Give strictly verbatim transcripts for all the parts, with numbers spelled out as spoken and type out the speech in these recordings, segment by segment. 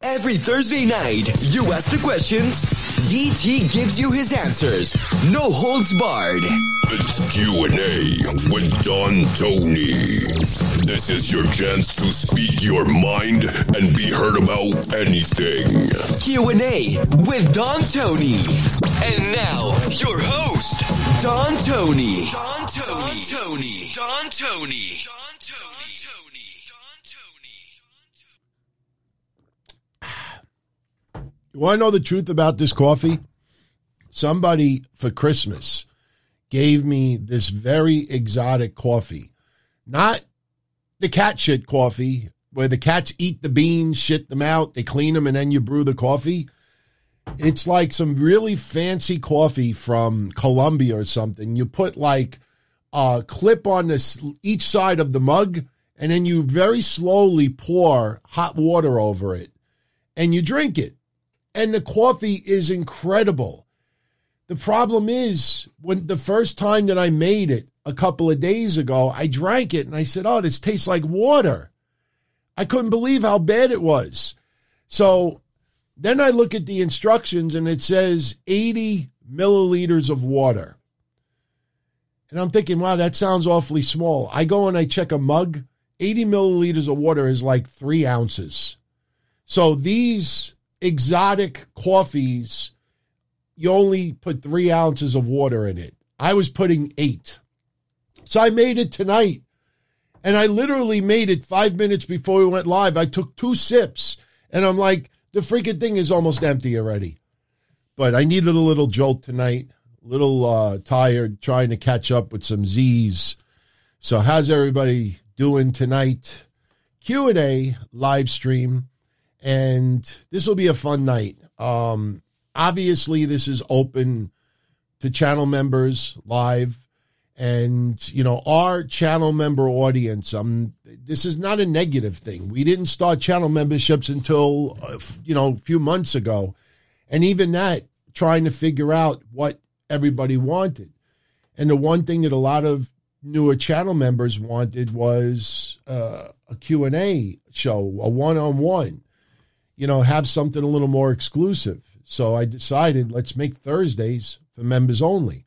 Every Thursday night, you ask the questions, D T gives you his answers. No holds barred. It's Q and A with Don Tony. This is your chance to speak your mind and be heard about anything. Q and A with Don Tony. And now, your host, Don Tony. Don Tony. Don Tony. Don Tony. Don Tony. You want to know the truth about this coffee? Somebody for Christmas gave me this very exotic coffee. Not the cat shit coffee where the cats eat the beans, shit them out, they clean them, and then you brew the coffee. It's like some really fancy coffee from Colombia or something. You put like a clip on this each side of the mug, and then you very slowly pour hot water over it, and you drink it. And the coffee is incredible. The problem is, when the first time that I made it a couple of days ago, I drank it and I said, oh, this tastes like water. I couldn't believe how bad it was. So then I look at the instructions and it says eighty milliliters of water. And I'm thinking, wow, that sounds awfully small. I go and I check a mug. eighty milliliters of water is like three ounces. So these exotic coffees, you only put three ounces of water in it. I was putting eight. So I made it tonight. And I literally made it five minutes before we went live. I took two sips and I'm like, the freaking thing is almost empty already. But I needed a little jolt tonight. A little uh, tired, trying to catch up with some Z's. So how's everybody doing tonight? Q and A live stream. And this will be a fun night. Um, obviously, this is open to channel members live. And, you know, our channel member audience, um, this is not a negative thing. We didn't start channel memberships until, uh, you know, a few months ago. And even that, trying to figure out what everybody wanted. And the one thing that a lot of newer channel members wanted was uh, a Q and A show, a one-on-one. You know, have something a little more exclusive. So I decided let's make Thursdays for members only.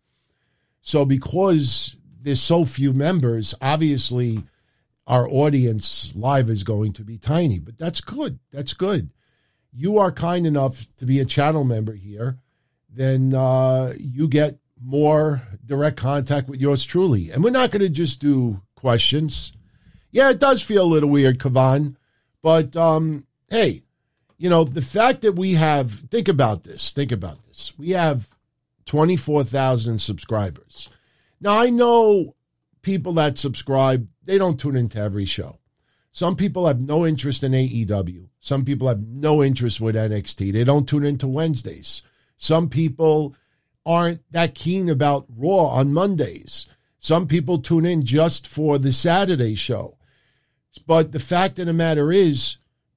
So because there's so few members, obviously our audience live is going to be tiny, but that's good. That's good. You are kind enough to be a channel member here, then uh, you get more direct contact with yours truly. And we're not going to just do questions. Yeah, it does feel a little weird, Kavan, but um, hey, you know, the fact that we have, think about this, think about this. We have twenty-four thousand subscribers. Now, I know people that subscribe, they don't tune into every show. Some people have no interest in A E W. Some people have no interest with N X T. They don't tune into Wednesdays. Some people aren't that keen about Raw on Mondays. Some people tune in just for the Saturday show. But the fact of the matter is,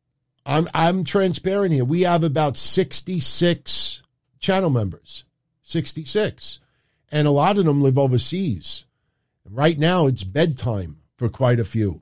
I'm I'm transparent here. We have about sixty-six channel members, sixty-six, and a lot of them live overseas. Right now, it's bedtime for quite a few.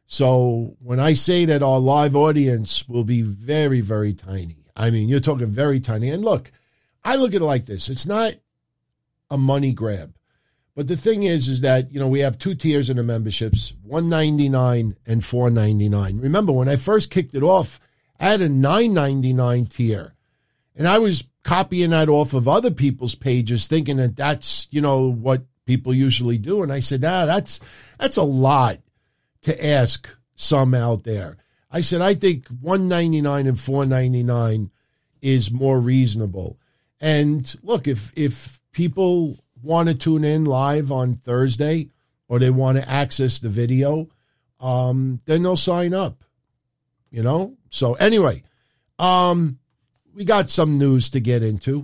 So when I say that our live audience will be very, very tiny, I mean, you're talking very tiny. And look, I look at it like this. It's not a money grab. But the thing is, is that, you know, we have two tiers in the memberships, one ninety-nine and four ninety-nine. Remember, when I first kicked it off, I had a nine ninety-nine tier, and I was copying that off of other people's pages, thinking that that's, you know, what people usually do. And I said, ah, that's that's a lot to ask some out there. I said, I think one ninety-nine and four ninety-nine is more reasonable. And look, if if people want to tune in live on Thursday or they want to access the video, um, then they'll sign up. You know? So anyway, um, we got some news to get into.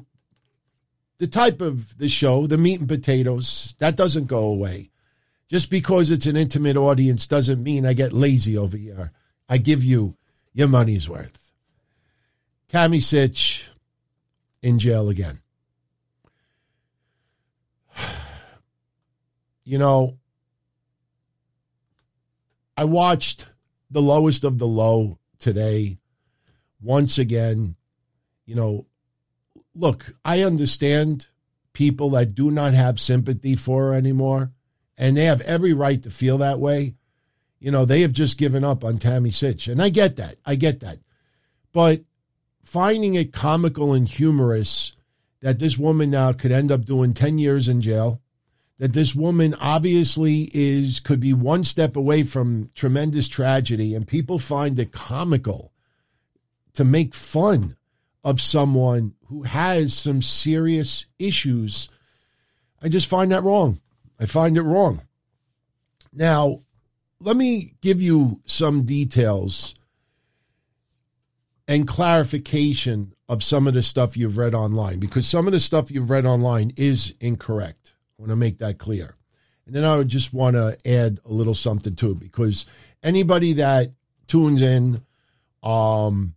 The type of the show, the meat and potatoes, that doesn't go away. Just because it's an intimate audience doesn't mean I get lazy over here. I give you your money's worth. Tammy Sitch in jail again. You know, I watched The Lowest of the Low today once again, you know, look, I understand people that do not have sympathy for her anymore, and they have every right to feel that way. You know, they have just given up on Tammy Sitch, and I get that. I get that. But finding it comical and humorous that this woman now could end up doing ten years in jail, that this woman obviously is could be one step away from tremendous tragedy, and people find it comical to make fun of someone who has some serious issues. I just find that wrong. I find it wrong. Now, let me give you some details and clarification of some of the stuff you've read online, because some of the stuff you've read online is incorrect. I want to make that clear. And then I would just want to add a little something to it, because anybody that tunes in um,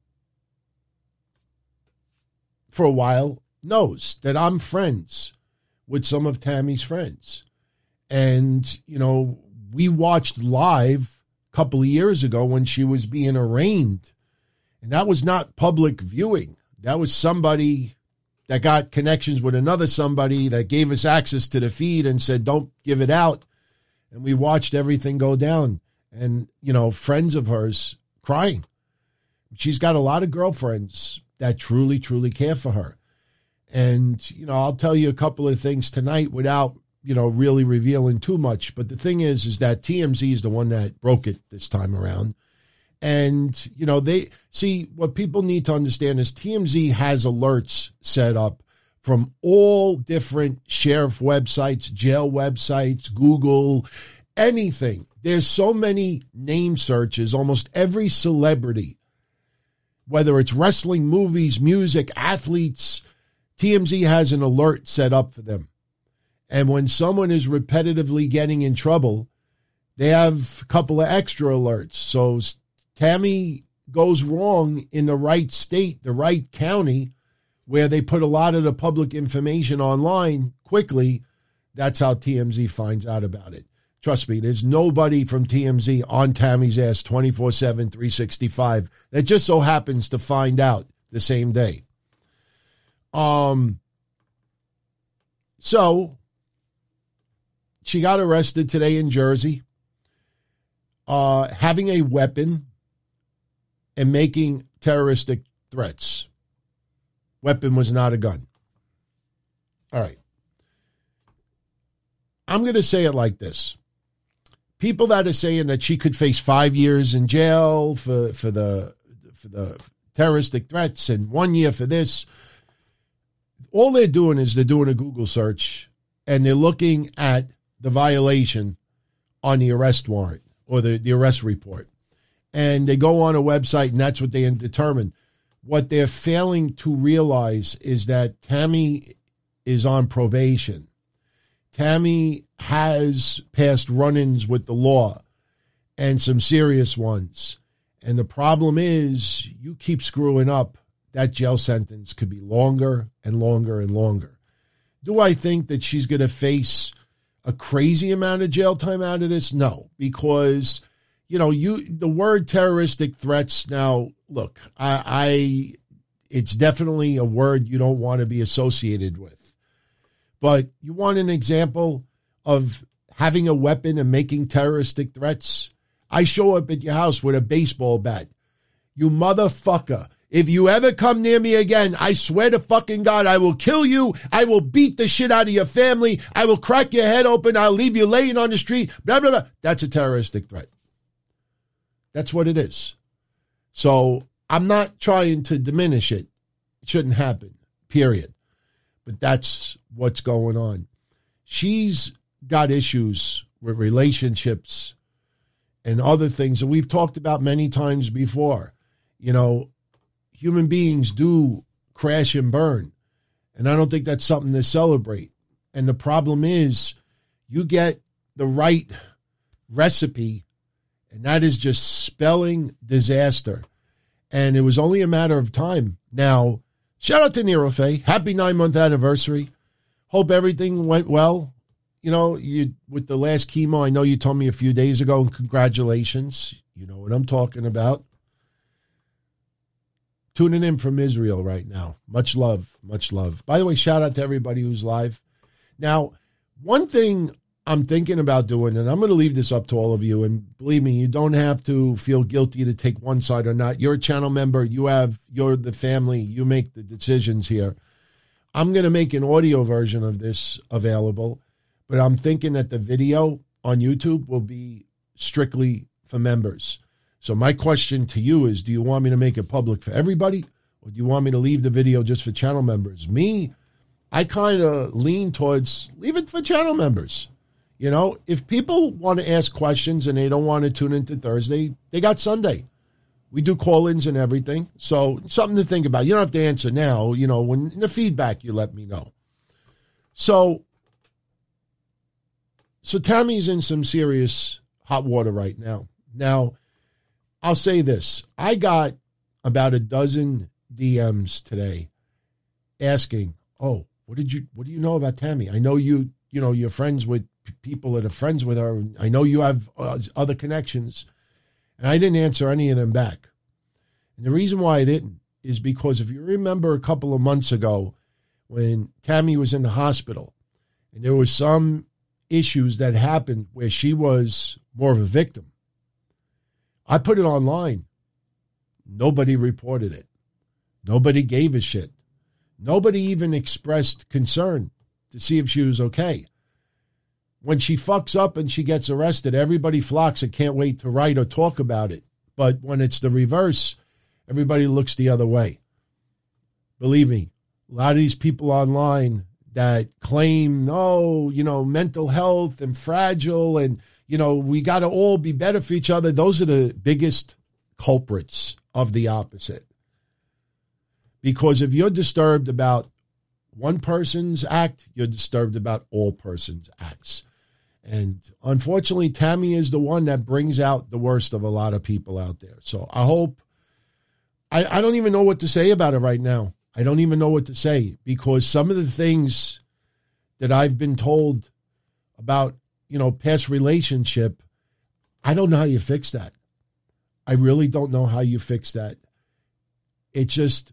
for a while knows that I'm friends with some of Tammy's friends. And, you know, we watched live a couple of years ago when she was being arraigned. And that was not public viewing. That was somebody that got connections with another somebody that gave us access to the feed and said, don't give it out. And we watched everything go down. And, you know, friends of hers crying. She's got a lot of girlfriends that truly, truly care for her. And, you know, I'll tell you a couple of things tonight without, you know, really revealing too much. But the thing is, is that T M Z is the one that broke it this time around. And, you know, they see what people need to understand is T M Z has alerts set up from all different sheriff websites, jail websites, Google, anything. There's so many name searches, almost every celebrity, whether it's wrestling, movies, music, athletes, T M Z has an alert set up for them. And when someone is repetitively getting in trouble, they have a couple of extra alerts. So Tammy goes wrong in the right state, the right county, where they put a lot of the public information online quickly. That's how T M Z finds out about it. Trust me, there's nobody from T M Z on Tammy's ass twenty-four seven, three sixty-five that just so happens to find out the same day. Um. So, she got arrested today in Jersey, uh, having a weapon and making terroristic threats. Weapon was not a gun. All right. I'm going to say it like this. People that are saying that she could face five years in jail for, for the for the terroristic threats and one year for this, all they're doing is they're doing a Google search and they're looking at the violation on the arrest warrant or the, the arrest report. And they go on a website and that's what they determine. What they're failing to realize is that Tammy is on probation. Tammy has past run-ins with the law and some serious ones. And the problem is you keep screwing up, that jail sentence could be longer and longer and longer. Do I think that she's going to face a crazy amount of jail time out of this? No, because, you know, you the word terroristic threats now, look, I, I it's definitely a word you don't want to be associated with. But you want an example of having a weapon and making terroristic threats? I show up at your house with a baseball bat. You motherfucker. If you ever come near me again, I swear to fucking God, I will kill you. I will beat the shit out of your family. I will crack your head open. I'll leave you laying on the street. Blah, blah, blah. That's a terroristic threat. That's what it is. So I'm not trying to diminish it. It shouldn't happen, period. But that's what's going on. She's got issues with relationships and other things that we've talked about many times before. You know, human beings do crash and burn. And I don't think that's something to celebrate. And the problem is you get the right recipe, and that is just spelling disaster. And it was only a matter of time. Now, shout out to Nero Faye. Happy nine-month anniversary. Hope everything went well. You know, you with the last chemo, I know you told me a few days ago, and congratulations. You know what I'm talking about. tuning in from Israel right now. Much love, much love. By the way, shout out to everybody who's live. Now, one thing I'm thinking about doing, and I'm going to leave this up to all of you, and believe me, you don't have to feel guilty to take one side or not. You're a channel member. You have, you're the family. You make the decisions here. I'm going to make an audio version of this available, but I'm thinking that the video on YouTube will be strictly for members. So my question to you is, do you want me to make it public for everybody, or do you want me to leave the video just for channel members? Me, I kind of lean towards leave it for channel members. You know, if people want to ask questions and they don't want to tune into Thursday, they got Sunday. We do call-ins and everything. So something to think about. You don't have to answer now. You know, when in the feedback, you let me know. So, so Tammy's in some serious hot water right now. Now, I'll say this. I got about a dozen D Ms today asking, oh, what did you, what do you know about Tammy? I know you, you know, you're friends with people that are friends with her. I know you have uh, other connections. And I didn't answer any of them back. And the reason why I didn't is because if you remember a couple of months ago when Tammy was in the hospital and there was some issues that happened where she was more of a victim, I put it online. Nobody reported it. Nobody gave a shit. Nobody even expressed concern to see if she was okay. When she fucks up and she gets arrested, everybody flocks and can't wait to write or talk about it. But when it's the reverse, everybody looks the other way. Believe me, a lot of these people online that claim, no, you know, mental health and fragile and, you know, we got to all be better for each other. Those are the biggest culprits of the opposite. Because if you're disturbed about one person's act, you're disturbed about all persons' acts. And unfortunately, Tammy is the one that brings out the worst of a lot of people out there. So I hope, I, I don't even know what to say about it right now. I don't even know what to say because some of the things that I've been told about, you know, past relationship, I don't know how you fix that. I really don't know how you fix that. It just,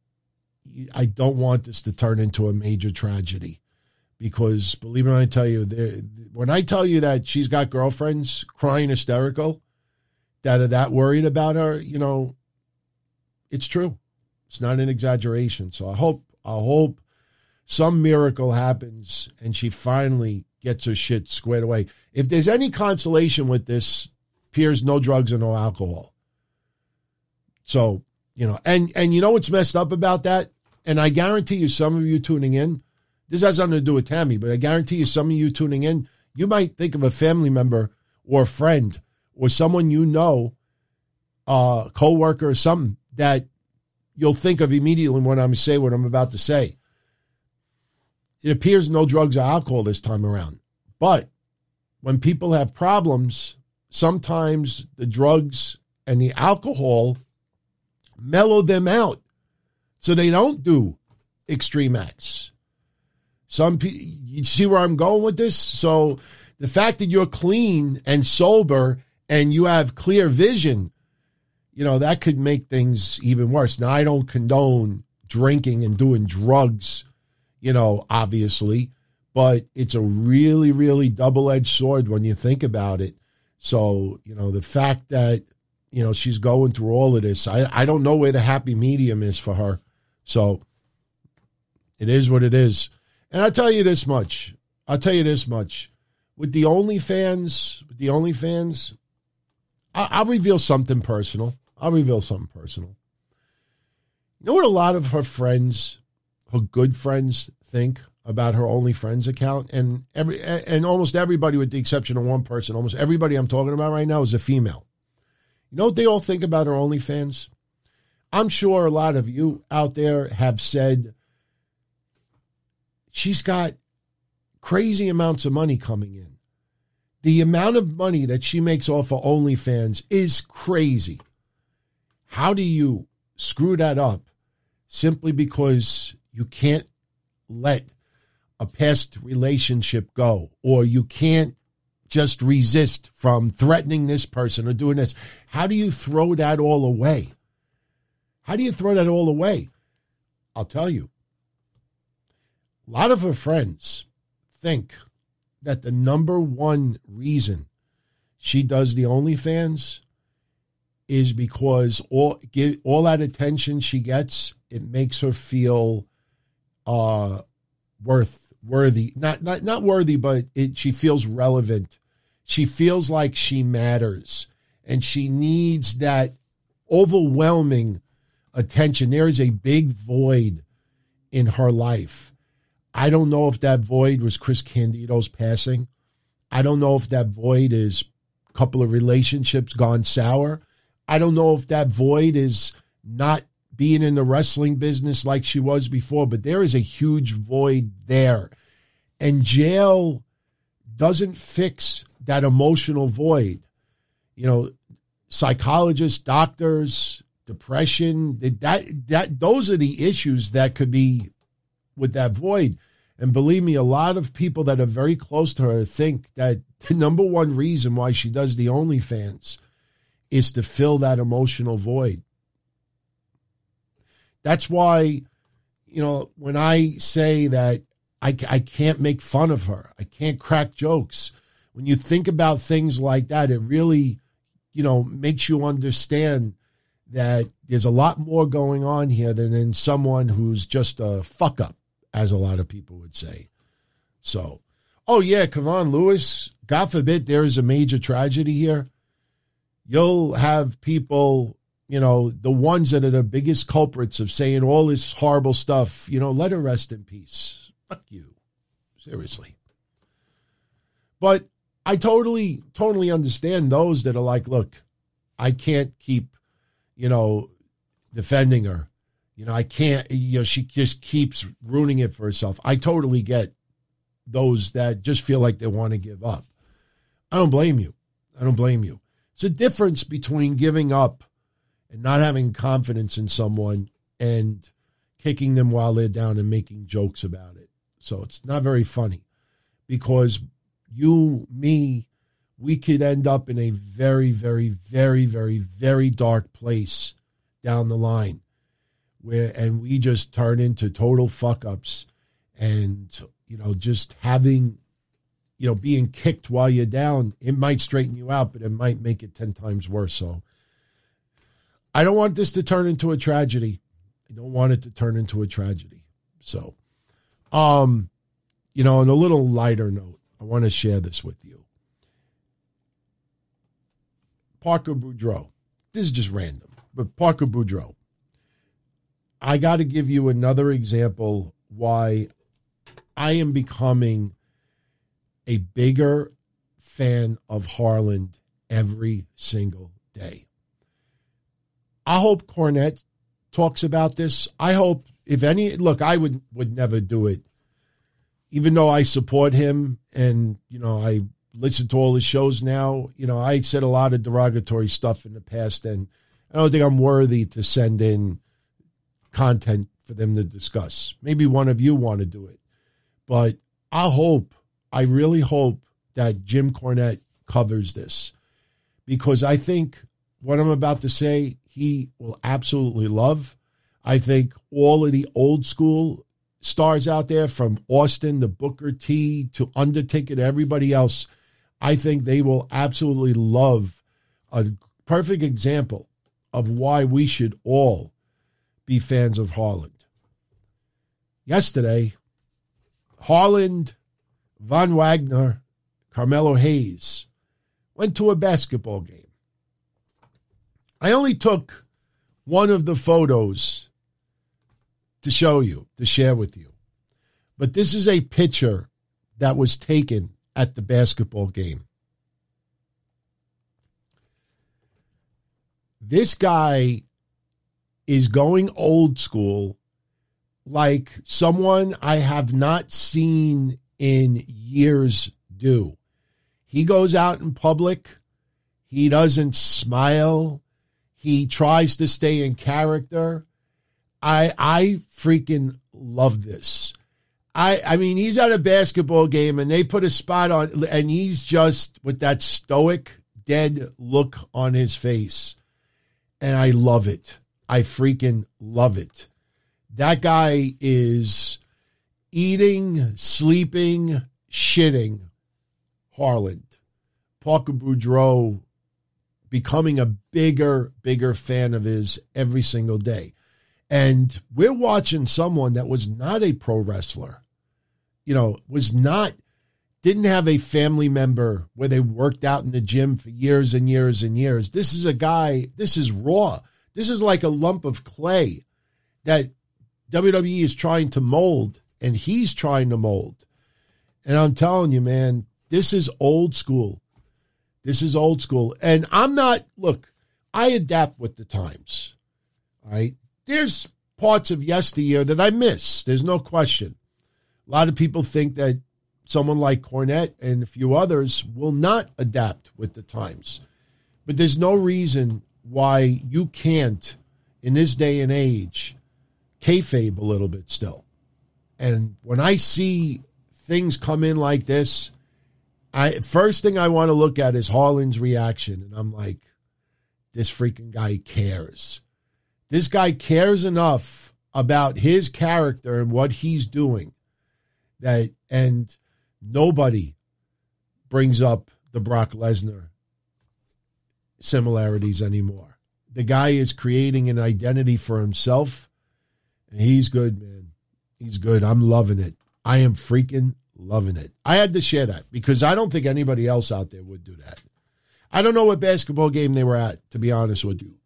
I don't want this to turn into a major tragedy. Because believe me when I tell you, when I tell you that she's got girlfriends crying hysterical, that are that worried about her, you know, it's true. It's not an exaggeration. So I hope, I hope some miracle happens and she finally gets her shit squared away. If there's any consolation with this, Piers, no drugs and no alcohol. So, you know, and, and you know what's messed up about that? And I guarantee you, some of you tuning in, this has nothing to do with Tammy, but I guarantee you, some of you tuning in, you might think of a family member or a friend or someone you know, a coworker or something that you'll think of immediately when I'm say what I'm about to say. It appears no drugs or alcohol this time around. But when people have problems, sometimes the drugs and the alcohol mellow them out so they don't do extreme acts. Some people, you see where I'm going with this? So the fact that you're clean and sober and you have clear vision, you know, that could make things even worse. Now, I don't condone drinking and doing drugs, you know, obviously, but it's a really, really double-edged sword when you think about it. So, you know, the fact that, you know, she's going through all of this, I, I don't know where the happy medium is for her. So it is what it is. And I'll tell you this much. I'll tell you this much. With the OnlyFans, with the OnlyFans, I, I'll reveal something personal. I'll reveal something personal. You know what a lot of her friends, her good friends, think about her OnlyFans account? And every and almost everybody, with the exception of one person, almost everybody I'm talking about right now is a female. You know what they all think about her OnlyFans? I'm sure a lot of you out there have said, she's got crazy amounts of money coming in. The amount of money that she makes off of OnlyFans is crazy. How do you screw that up simply because you can't let a past relationship go, or you can't just resist from threatening this person or doing this? How do you throw that all away? How do you throw that all away? I'll tell you. A lot of her friends think that the number one reason she does the OnlyFans is because all get, all that attention she gets, it makes her feel uh, worth worthy. Not not not worthy, but it, she feels relevant. She feels like she matters, and she needs that overwhelming attention. There is a big void in her life. I don't know if that void was Chris Candido's passing. I don't know if that void is a couple of relationships gone sour. I don't know if that void is not being in the wrestling business like she was before, but there is a huge void there. And jail doesn't fix that emotional void. You know, psychologists, doctors, depression, that that those are the issues that could be with that void. And believe me, a lot of people that are very close to her think that the number one reason why she does the OnlyFans is to fill that emotional void. That's why, you know, when I say that I, I can't make fun of her, I can't crack jokes, when you think about things like that, it really, you know, makes you understand that there's a lot more going on here than in someone who's just a fuck up, as a lot of people would say. So, oh yeah, Kevon Lewis, God forbid there is a major tragedy here. You'll have people, you know, the ones that are the biggest culprits of saying all this horrible stuff, you know, let her rest in peace. Fuck you. Seriously. But I totally, totally understand those that are like, look, I can't keep, you know, defending her. You know, I can't, you know, she just keeps ruining it for herself. I totally get those that just feel like they want to give up. I don't blame you. I don't blame you. It's a difference between giving up and not having confidence in someone and kicking them while they're down and making jokes about it. So it's not very funny because you, me, we could end up in a very, very, very, very, very dark place down the line where, and we just turn into total fuck ups and, you know, just having, you know, being kicked while you're down, it might straighten you out, but it might make it ten times worse. So I don't want this to turn into a tragedy. I don't want it to turn into a tragedy. So, um, you know, on a little lighter note, I want to share this with you. Parker Boudreaux. This is just random, but Parker Boudreaux. I got to give you another example why I am becoming a bigger fan of Harland every single day. I hope Cornette talks about this. I hope, if any, look, I would, would never do it, even though I support him and, you know, I listen to all his shows now. You know, I said a lot of derogatory stuff in the past, and I don't think I'm worthy to send in content for them to discuss. Maybe one of you want to do it. But I hope, I really hope that Jim Cornette covers this, because I think what I'm about to say, he will absolutely love. I think all of the old school stars out there, from Austin to Booker T to Undertaker to everybody else, I think they will absolutely love a perfect example of why we should all be fans of Harland. Yesterday, Harland, Von Wagner, Carmelo Hayes went to a basketball game. I only took one of the photos to show you, to share with you. But this is a picture that was taken at the basketball game. This guy is going old school, like someone I have not seen in years do. He goes out in public. He doesn't smile. He tries to stay in character. I I freaking love this. I, I mean, he's at a basketball game and they put a spot on, and he's just with that stoic, dead look on his face. And I love it. I freaking love it. That guy is eating, sleeping, shitting Harland. Parker Boudreaux becoming a bigger, bigger fan of his every single day. And we're watching someone that was not a pro wrestler, you know, was not, didn't have a family member where they worked out in the gym for years and years and years. This is a guy, this is raw. This is like a lump of clay that W W E is trying to mold, and he's trying to mold. And I'm telling you, man, this is old school. This is old school. And I'm not, look, I adapt with the times. All right. There's parts of yesteryear that I miss. There's no question. A lot of people think that someone like Cornette and a few others will not adapt with the times. But there's no reason why you can't, in this day and age, kayfabe a little bit still. And when I see things come in like this, I first thing I want to look at is Harland's reaction. And I'm like, this freaking guy cares. This guy cares enough about his character and what he's doing that, and nobody brings up the Brock Lesnar similarities anymore. The guy is creating an identity for himself, and he's good, man. He's good. I'm loving it. I am freaking loving it. I had to share that because I don't think anybody else out there would do that. I don't know what basketball game they were at, to be honest with you.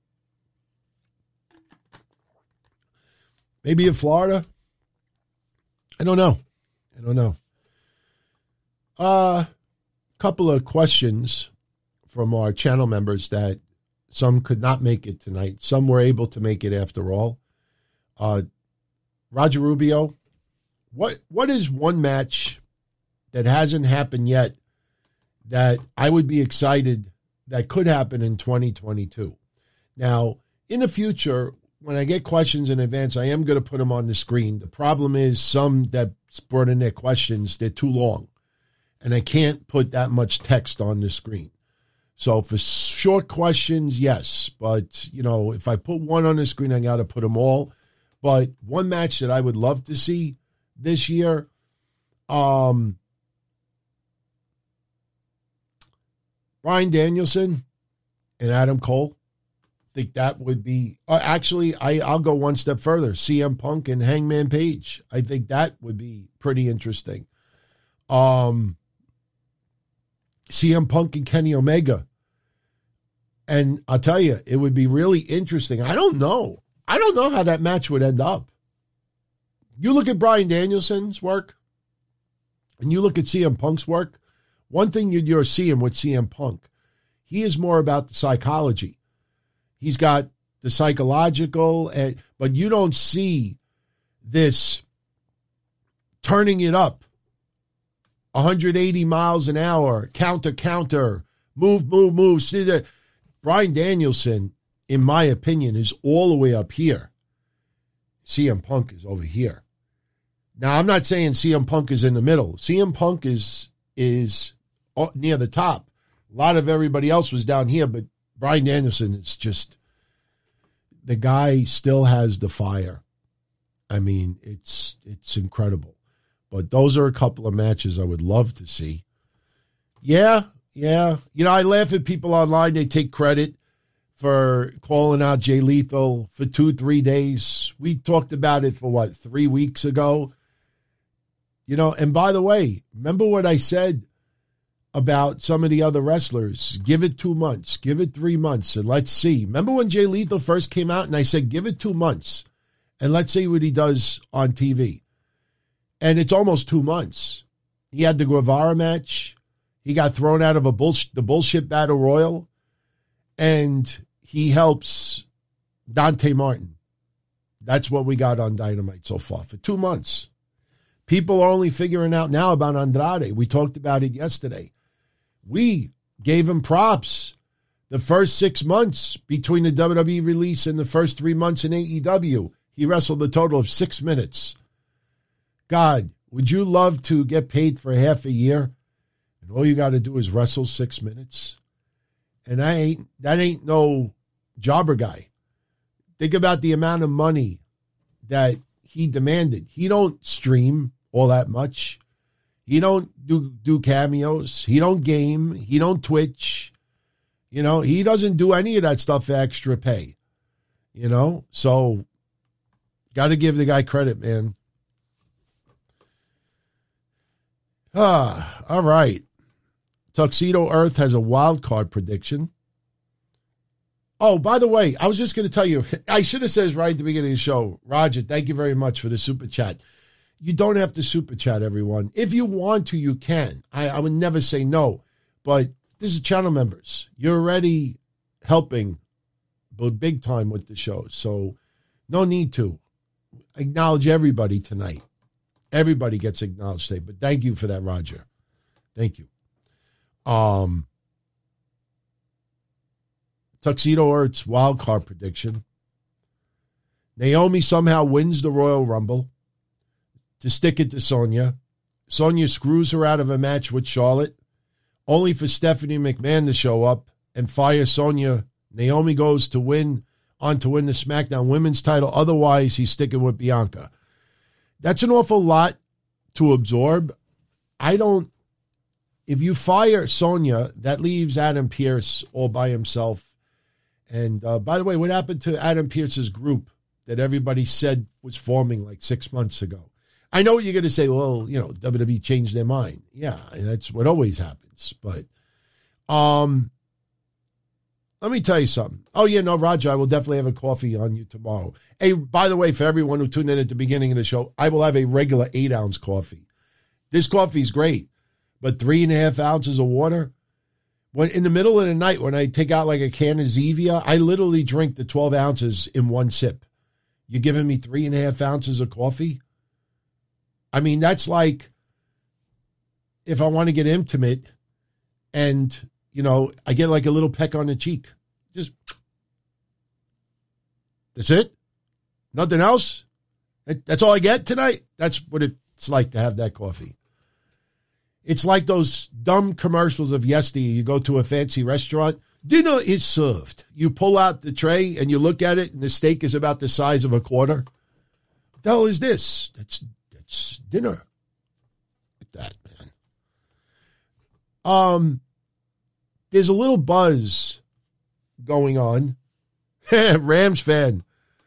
Maybe in Florida. I don't know. I don't know. A uh, couple of questions from our channel members that some could not make it tonight. Some were able to make it after all. Uh, Roger Rubio, what what is one match that hasn't happened yet that I would be excited that could happen in twenty twenty-two? Now, in the future, when I get questions in advance, I am going to put them on the screen. The problem is some that brought in their questions, they're too long, and I can't put that much text on the screen. So for short questions, yes. But, you know, if I put one on the screen, I got to put them all. But one match that I would love to see this year, um, Bryan Danielson and Adam Cole. I think that would be, uh, actually, I, I'll go one step further. C M Punk and Hangman Page. I think that would be pretty interesting. Um, C M Punk and Kenny Omega. And I'll tell you, it would be really interesting. I don't know. I don't know how that match would end up. You look at Bryan Danielson's work, and you look at C M Punk's work, one thing you're seeing with C M Punk, he is more about the psychology. He's got the psychological, and, but you don't see this turning it up one hundred eighty miles an hour, counter, counter, move, move, move. See that Bryan Danielson, in my opinion, is all the way up here. C M Punk is over here. Now, I'm not saying C M Punk is in the middle. C M Punk is is near the top. A lot of everybody else was down here, but Bryan Danielson is just, the guy still has the fire. I mean, it's it's incredible. But those are a couple of matches I would love to see. Yeah, yeah. You know, I laugh at people online. They take credit for calling out Jay Lethal for two, three days. We talked about it for, what, three weeks ago? You know, and by the way, remember what I said about some of the other wrestlers? Give it two months. Give it three months, and let's see. Remember when Jay Lethal first came out, and I said, give it two months, and let's see what he does on T V. And it's almost two months. He had the Guevara match. He got thrown out of a bullsh- the bullshit battle royal. And he helps Dante Martin. That's what we got on Dynamite so far for two months. People are only figuring out now about Andrade. We talked about it yesterday. We gave him props the first six months between the W W E release and the first three months in A E W. He wrestled a total of six minutes. God, would you love to get paid for half a year and all you got to do is wrestle six minutes? And I ain't, that ain't no jobber guy. Think about the amount of money that he demanded. He don't stream all that much. He don't do, do cameos. He don't game. He don't Twitch. You know, he doesn't do any of that stuff for extra pay. You know, so got to give the guy credit, man. Ah, all right. Tuxedo Earth has a wild card prediction. Oh, by the way, I was just going to tell you, I should have said right at the beginning of the show, Roger, thank you very much for the super chat. You don't have to super chat, everyone. If you want to, you can. I, I would never say no, but this is channel members. You're already helping, but big time with the show, so no need to. Acknowledge everybody tonight. Everybody gets acknowledged today, but thank you for that, Roger. Thank you. Um, Tuxedo Earth's wild card prediction. Naomi somehow wins the Royal Rumble to stick it to Sonya. Sonya screws her out of a match with Charlotte, only for Stephanie McMahon to show up and fire Sonya. Naomi goes to win, on to win the SmackDown Women's title. Otherwise, he's sticking with Bianca. That's an awful lot to absorb. I don't, if you fire Sonya, that leaves Adam Pearce all by himself. And uh, by the way, what happened to Adam Pearce's group that everybody said was forming like six months ago? I know you're going to say, well, you know, W W E changed their mind. Yeah, that's what always happens. But um, let me tell you something. Oh, yeah, no, Roger, I will definitely have a coffee on you tomorrow. Hey, by the way, for everyone who tuned in at the beginning of the show, I will have a regular eight-ounce coffee. This coffee is great, but three and a half ounces of water. When in the middle of the night, when I take out like a can of Zevia, I literally drink the twelve ounces in one sip. You're giving me three and a half ounces of coffee? I mean, that's like if I want to get intimate and, you know, I get like a little peck on the cheek. Just, that's it? Nothing else? That's all I get tonight? That's what it's like to have that coffee. It's like those dumb commercials of yesteryear. You go to a fancy restaurant, dinner is served. You pull out the tray and you look at it and the steak is about the size of a quarter. What the hell is this? That's, that's dinner. Like that, man. Um, there's a little buzz going on. Rams fan.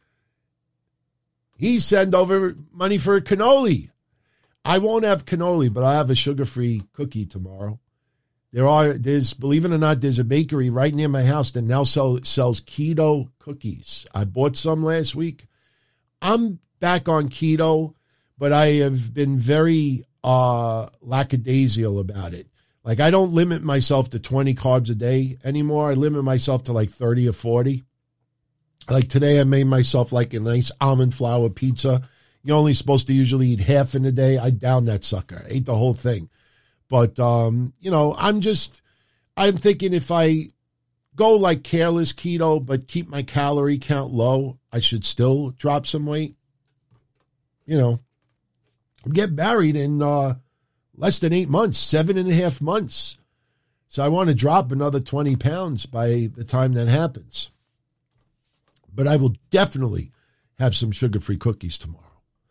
He sent over money for a cannoli. I won't have cannoli, but I have a sugar-free cookie tomorrow. There are, there's, believe it or not, there's a bakery right near my house that now sell, sells keto cookies. I bought some last week. I'm back on keto, but I have been very uh, lackadaisical about it. Like, I don't limit myself to twenty carbs a day anymore. I limit myself to like thirty or forty. Like today, I made myself like a nice almond flour pizza. You're only supposed to usually eat half in a day. I downed that sucker. I ate the whole thing. But, um, you know, I'm just, I'm thinking if I go like careless keto, but keep my calorie count low, I should still drop some weight. You know, get married in uh, less than eight months, seven and a half months. So I want to drop another twenty pounds by the time that happens. But I will definitely have some sugar-free cookies tomorrow.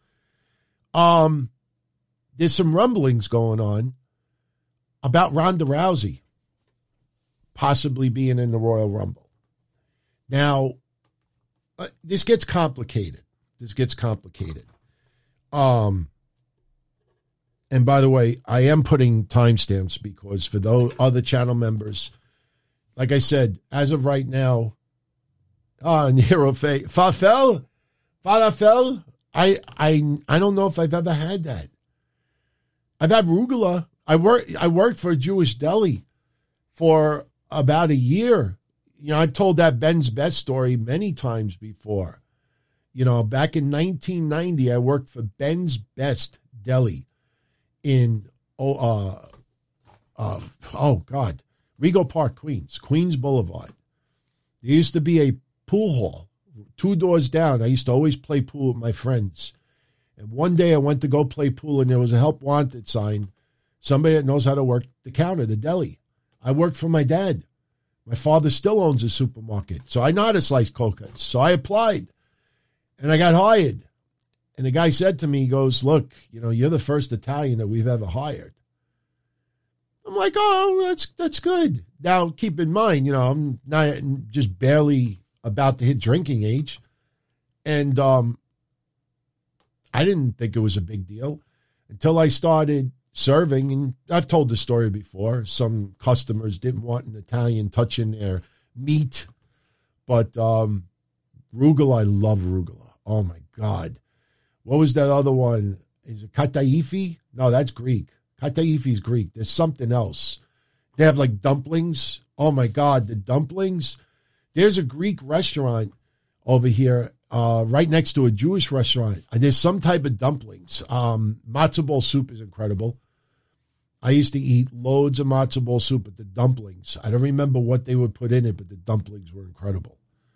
Um, there's some rumblings going on about Ronda Rousey possibly being in the Royal Rumble. Now, uh, this gets complicated. This gets complicated. Um, and by the way, I am putting timestamps because for those other channel members, like I said, as of right now, ah, Nero Faye, Falafel, Falafel. I I I don't know if I've ever had that. I've had rugula. I worked I worked for a Jewish deli for about a year. You know, I've told that Ben's Best story many times before. You know, back in nineteen ninety, I worked for Ben's Best Deli in oh uh, uh oh God, Rego Park, Queens, Queens Boulevard. There used to be a pool hall. Two doors down, I used to always play pool with my friends. And one day I went to go play pool, and there was a help wanted sign. Somebody that knows how to work the counter, the deli. I worked for my dad. My father still owns a supermarket, so I know how to slice cold cuts. So I applied, and I got hired. And the guy said to me, he goes, look, you know, you're the first Italian that we've ever hired. I'm like, oh, that's that's good. Now, keep in mind, you know, I'm not just barely about to hit drinking age. And um, I didn't think it was a big deal until I started serving. And I've told the story before. Some customers didn't want an Italian touching their meat. But um, arugula, I love arugula. Oh, my God. What was that other one? Is it kataifi? No, that's Greek. Kataifi is Greek. There's something else. They have like dumplings. Oh, my God, the dumplings. There's a Greek restaurant over here uh, right next to a Jewish restaurant. And there's some type of dumplings. Um, matzo ball soup is incredible. I used to eat loads of matzo ball soup, but the dumplings, I don't remember what they would put in it, but the dumplings were incredible.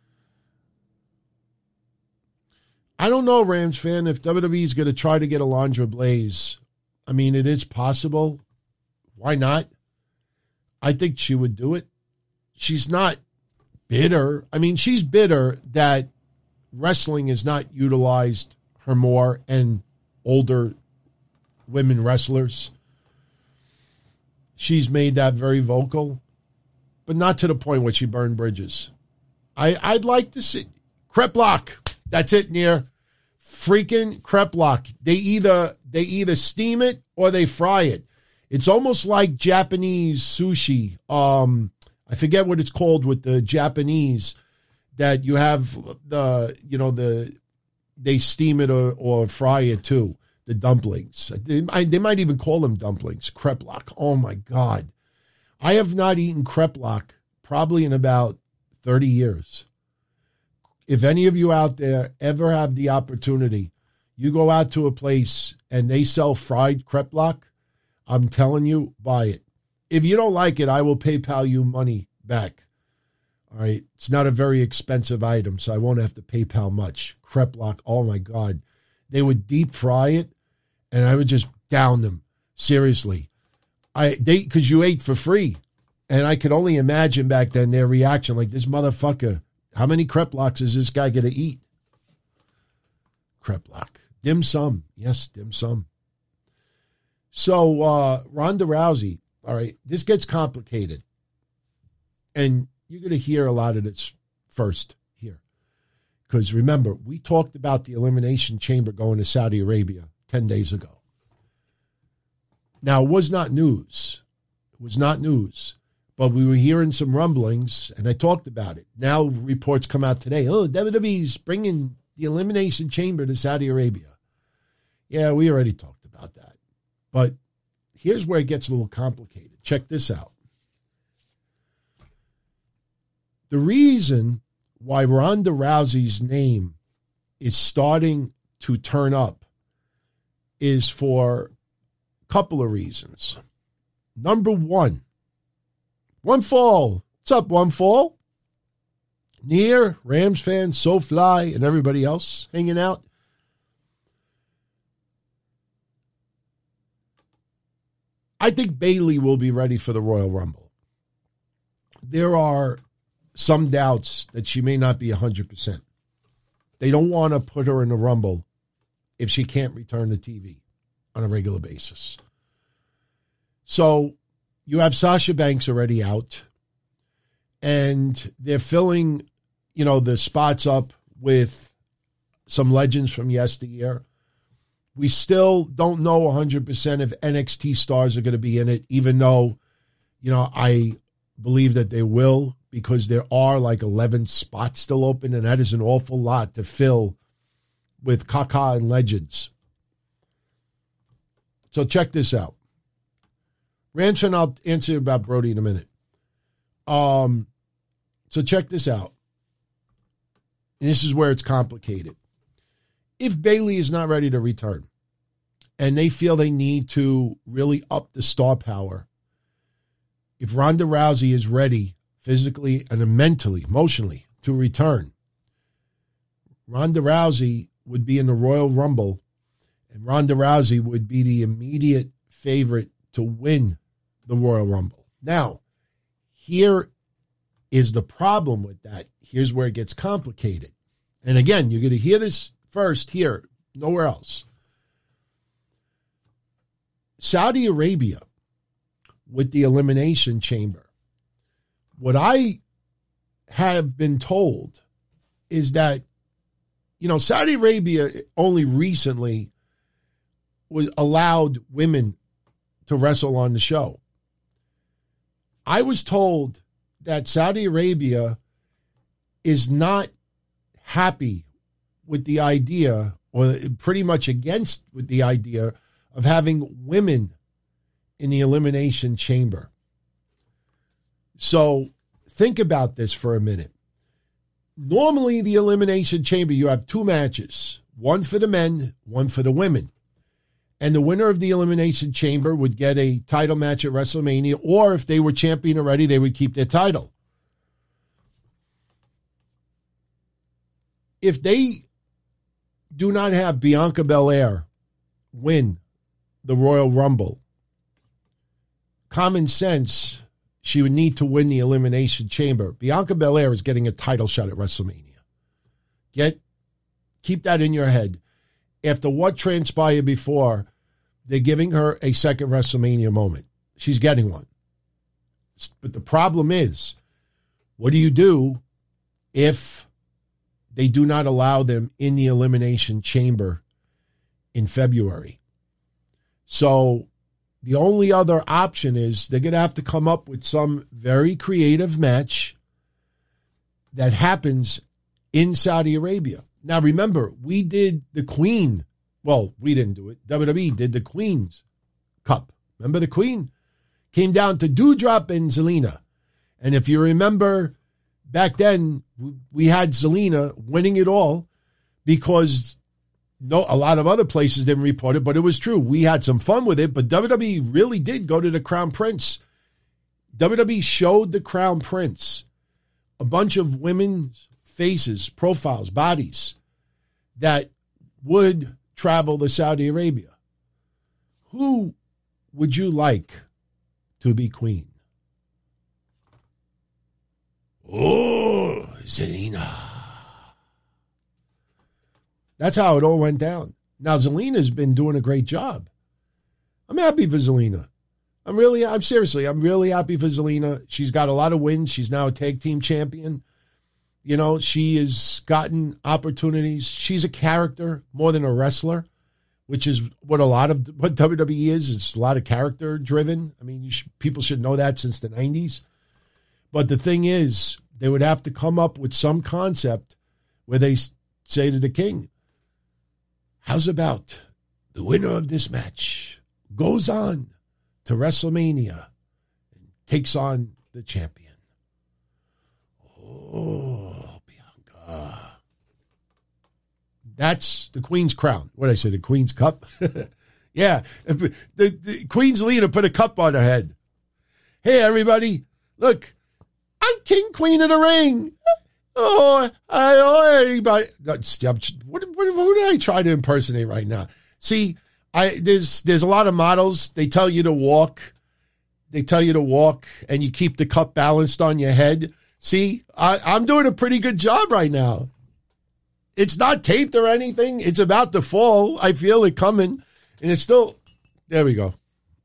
I don't know, Rams fan, if W W E is going to try to get Alundra Blaze. I mean, it is possible. Why not? I think she would do it. She's not bitter. I mean, she's bitter that wrestling has not utilized her more and older women wrestlers. She's made that very vocal, but not to the point where she burned bridges. I, I'd like to see Kreplock. That's it, Near. Freaking Kreplock. They either they either steam it or they fry it. It's almost like Japanese sushi. Um, I forget what it's called with the Japanese that you have the you know the they steam it or, or fry it too. The dumplings. They, I, they might even call them dumplings. Kreplock. Oh my God, I have not eaten Kreplock probably in about thirty years. If any of you out there ever have the opportunity, you go out to a place and they sell fried Kreplock, I'm telling you, buy it. If you don't like it, I will PayPal you money back. All right. It's not a very expensive item, so I won't have to PayPal much. Kreplock, oh my God. They would deep fry it and I would just down them. Seriously. I they because you ate for free. And I could only imagine back then their reaction, like, this motherfucker. How many Kreplocks is this guy going to eat? Kreplock. Dim sum. Yes, dim sum. So, uh, Ronda Rousey, all right, this gets complicated. And you're going to hear a lot of this first here. Because remember, we talked about the Elimination Chamber going to Saudi Arabia ten days ago. Now, it was not news. It was not news. But we were hearing some rumblings, and I talked about it. Now reports come out today. Oh, W W E's bringing the Elimination Chamber to Saudi Arabia. Yeah, we already talked about that. But here's where it gets a little complicated. Check this out. The reason why Ronda Rousey's name is starting to turn up is for a couple of reasons. Number one, One Fall. What's up, One Fall? Near, Rams fans, SoFly, and everybody else hanging out. I think Bayley will be ready for the Royal Rumble. There are some doubts that she may not be one hundred percent. They don't want to put her in the Rumble if she can't return to T V on a regular basis. So you have Sasha Banks already out, and they're filling, you know, the spots up with some legends from yesteryear. We still don't know one hundred percent if N X T stars are going to be in it, even though, you know, I believe that they will, because there are like eleven spots still open, and that is an awful lot to fill with Kaka and legends. So check this out. Ranch, and I'll answer about Brody in a minute. Um, so check this out. And this is where it's complicated. If Bayley is not ready to return, and they feel they need to really up the star power, if Ronda Rousey is ready physically and mentally, emotionally to return, Ronda Rousey would be in the Royal Rumble, and Ronda Rousey would be the immediate favorite to win the Royal Rumble. Now, here is the problem with that. Here's where it gets complicated. And again, you're going to hear this first here, nowhere else. Saudi Arabia with the Elimination Chamber. What I have been told is that, you know, Saudi Arabia only recently was allowed women to wrestle on the show. I was told that Saudi Arabia is not happy with the idea, or pretty much against with the idea of having women in the Elimination Chamber. So think about this for a minute. Normally, the Elimination Chamber, you have two matches, one for the men, one for the women. And the winner of the Elimination Chamber would get a title match at WrestleMania, or if they were champion already, they would keep their title. If they do not have Bianca Belair win the Royal Rumble, common sense, she would need to win the Elimination Chamber. Bianca Belair is getting a title shot at WrestleMania. Get, keep that in your head. After what transpired before, they're giving her a second WrestleMania moment. She's getting one. But the problem is, what do you do if they do not allow them in the Elimination Chamber in February? So the only other option is they're going to have to come up with some very creative match that happens in Saudi Arabia. Now, remember, we did the Queen. Well, we didn't do it. W W E did the Queen's Cup. Remember the Queen? Came down to Doudrop and Zelina. And if you remember, back then, we had Zelina winning it all because no, a lot of other places didn't report it, but it was true. We had some fun with it, but W W E really did go to the Crown Prince. W W E showed the Crown Prince a bunch of women's faces, profiles, bodies that would travel to Saudi Arabia. Who would you like to be queen? Oh, Zelina. That's how it all went down. Now, Zelina's been doing a great job. I'm happy for Zelina. I'm really, I'm seriously, I'm really happy for Zelina. She's got a lot of wins. She's now a tag team champion. You know, she has gotten opportunities. She's a character more than a wrestler, which is what a lot of what W W E is. It's a lot of character driven. I mean, you should, people should know that since the nineties. But the thing is, they would have to come up with some concept where they say to the king, how's about the winner of this match goes on to WrestleMania and takes on the champion? Oh, Bianca. That's the Queen's crown. What did I say, the Queen's cup? Yeah, the, the Queen's leader put a cup on her head. Hey, everybody, look, I'm King, Queen of the Ring. Oh, I oh everybody. What, what, who did I try to impersonate right now? See, I there's there's a lot of models. They tell you to walk. They tell you to walk, and you keep the cup balanced on your head. See, I, I'm doing a pretty good job right now. It's not taped or anything. It's about to fall. I feel it coming, and it's still. There we go.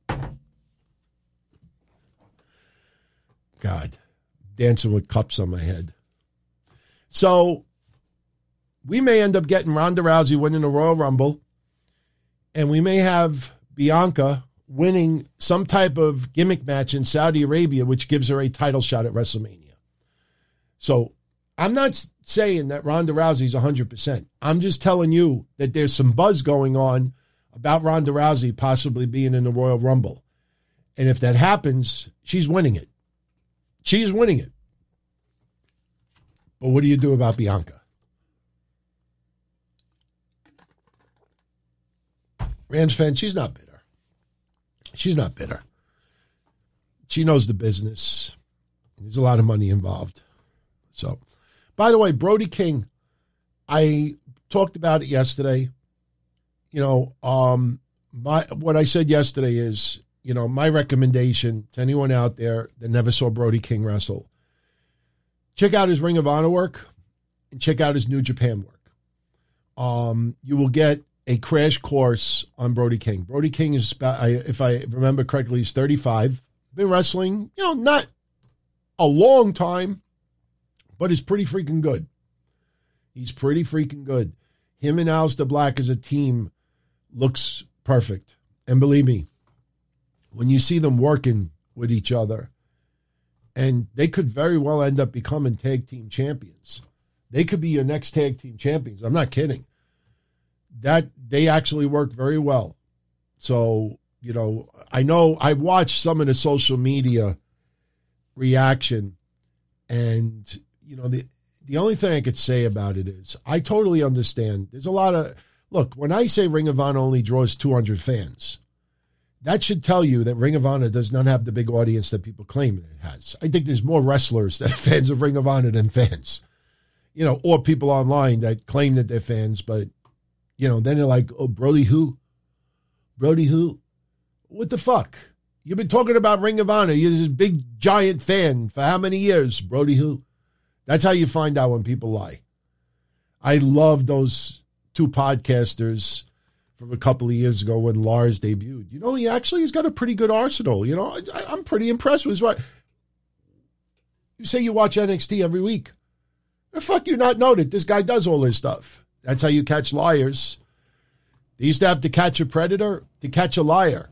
God, dancing with cups on my head. So we may end up getting Ronda Rousey winning the Royal Rumble, and we may have Bianca winning some type of gimmick match in Saudi Arabia, which gives her a title shot at WrestleMania. So I'm not saying that Ronda Rousey's one hundred percent. I'm just telling you that there's some buzz going on about Ronda Rousey possibly being in the Royal Rumble. And if that happens, she's winning it. She is winning it. But what do you do about Bianca? Rams fan, she's not bitter. She's not bitter. She knows the business. There's a lot of money involved. So, by the way, Brody King, I talked about it yesterday. You know, um, my what I said yesterday is, you know, my recommendation to anyone out there that never saw Brody King wrestle, check out his Ring of Honor work and check out his New Japan work. Um, you will get a crash course on Brody King. Brody King is, about, if I remember correctly, he's thirty-five. Been wrestling, you know, not a long time, but he's pretty freaking good. He's pretty freaking good. Him and Aleister Black as a team looks perfect. And believe me, when you see them working with each other, and they could very well end up becoming tag team champions. They could be your next tag team champions. I'm not kidding. That they actually work very well. So, you know, I know I watched some of the social media reaction, and, you know, the the only thing I could say about it is I totally understand. There's a lot of, look, when I say Ring of Honor only draws two hundred fans, that should tell you that Ring of Honor does not have the big audience that people claim it has. I think there's more wrestlers that are fans of Ring of Honor than fans, you know, or people online that claim that they're fans, but, you know, then they're like, oh, Brody who? Brody who? What the fuck? You've been talking about Ring of Honor. You're this big, giant fan for how many years? Brody who? That's how you find out when people lie. I love those two podcasters from a couple of years ago when Lars debuted. You know, he actually has got a pretty good arsenal. You know, I, I'm pretty impressed with his what. You say you watch N X T every week. The fuck you not know that this guy does all this stuff? That's how you catch liars. They used to have to catch a predator to catch a liar.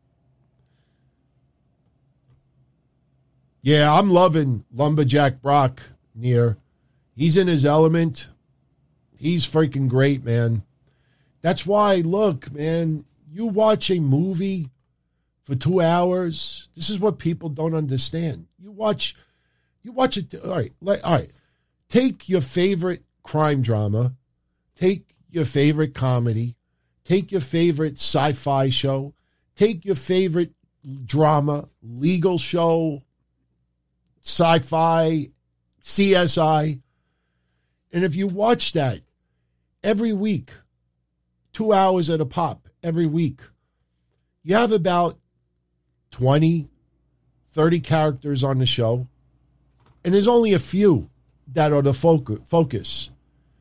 Yeah, I'm loving Lumberjack Brock near. He's in his element. He's freaking great, man. That's why, look, man, you watch a movie for two hours. This is what people don't understand. You watch, you watch it. All right, all right. Take your favorite crime drama. Take your favorite comedy. Take your favorite sci-fi show. Take your favorite drama, legal show, sci-fi, C S I. And if you watch that every week, two hours at a pop every week, you have about twenty, thirty characters on the show, and there's only a few that are the focus.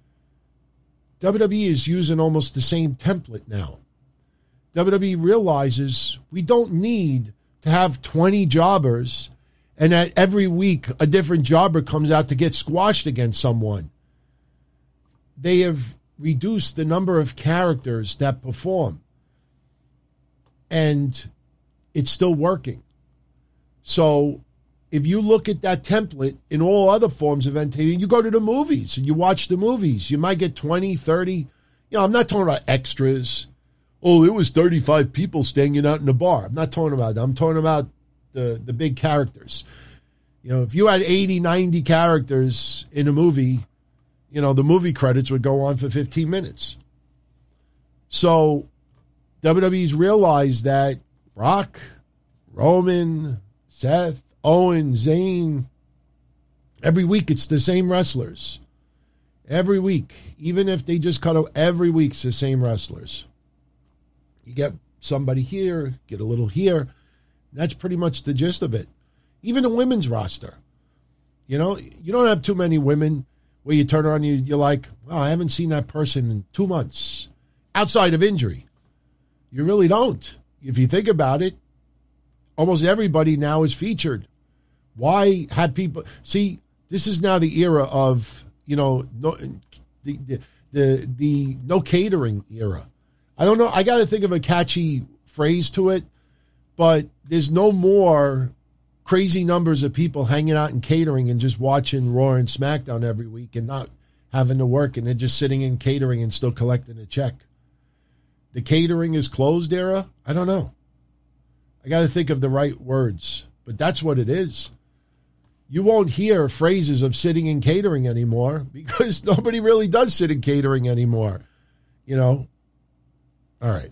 W W E is using almost the same template now. W W E realizes we don't need to have twenty jobbers and that every week a different jobber comes out to get squashed against someone. They have reduced the number of characters that perform, and it's still working. So if you look at that template in all other forms of entertainment, you go to the movies and you watch the movies, you might get twenty, thirty. You know, I'm not talking about extras. Oh, there was thirty-five people staying out in the bar. I'm not talking about that. I'm talking about the, the big characters. You know, if you had eighty, ninety characters in a movie, you know, the movie credits would go on for fifteen minutes. So W W E's realized that Brock, Roman, Seth, Owen, Zayn, every week it's the same wrestlers. Every week. Even if they just cut out, every week it's the same wrestlers. You get somebody here, get a little here. That's pretty much the gist of it. Even the women's roster. You know, you don't have too many women where you turn around and you're like, wow, I haven't seen that person in two months. Outside of injury. You really don't. If you think about it, almost everybody now is featured. Why had people... See, this is now the era of, you know, no, the, the, the, the no catering era. I don't know. I got to think of a catchy phrase to it, but there's no more crazy numbers of people hanging out in catering and just watching Raw and SmackDown every week and not having to work, and they're just sitting in catering and still collecting a check. The catering is closed era? I don't know. I got to think of the right words, but that's what it is. You won't hear phrases of sitting in catering anymore because nobody really does sit in catering anymore. You know? All right.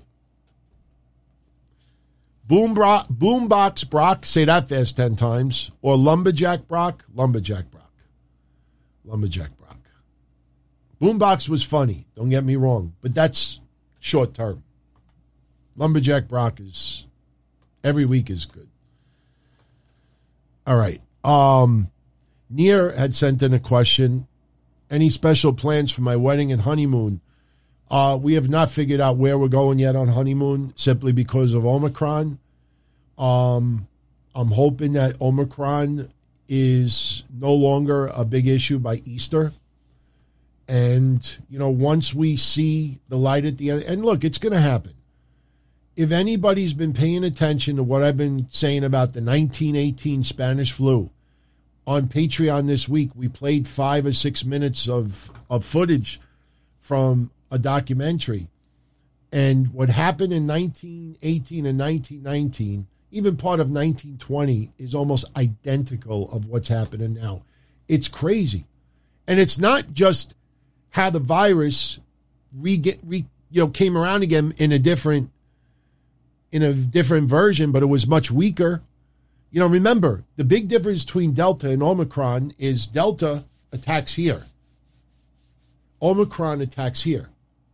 Boom Bro- Boombox Brock, say that fast ten times. Or Lumberjack Brock, Lumberjack Brock. Lumberjack Brock. Boombox was funny, don't get me wrong, but that's short term. Lumberjack Brock is, every week is good. All right. Um, Near had sent in a question. Any special plans for my wedding and honeymoon? Uh, we have not figured out where we're going yet on honeymoon, simply because of Omicron. Um, I'm hoping that Omicron is no longer a big issue by Easter. And, you know, once we see the light at the end, and look, it's going to happen. If anybody's been paying attention to what I've been saying about the nineteen eighteen Spanish flu, on Patreon this week, we played five or six minutes of, of footage from a documentary. And what happened in nineteen eighteen and nineteen nineteen, even part of nineteen twenty, is almost identical of what's happening now. It's crazy. And it's not just how the virus re, re you know came around again in a different in a different version, but it was much weaker. You know, remember, the big difference between Delta and Omicron is Delta attacks here. Omicron attacks here.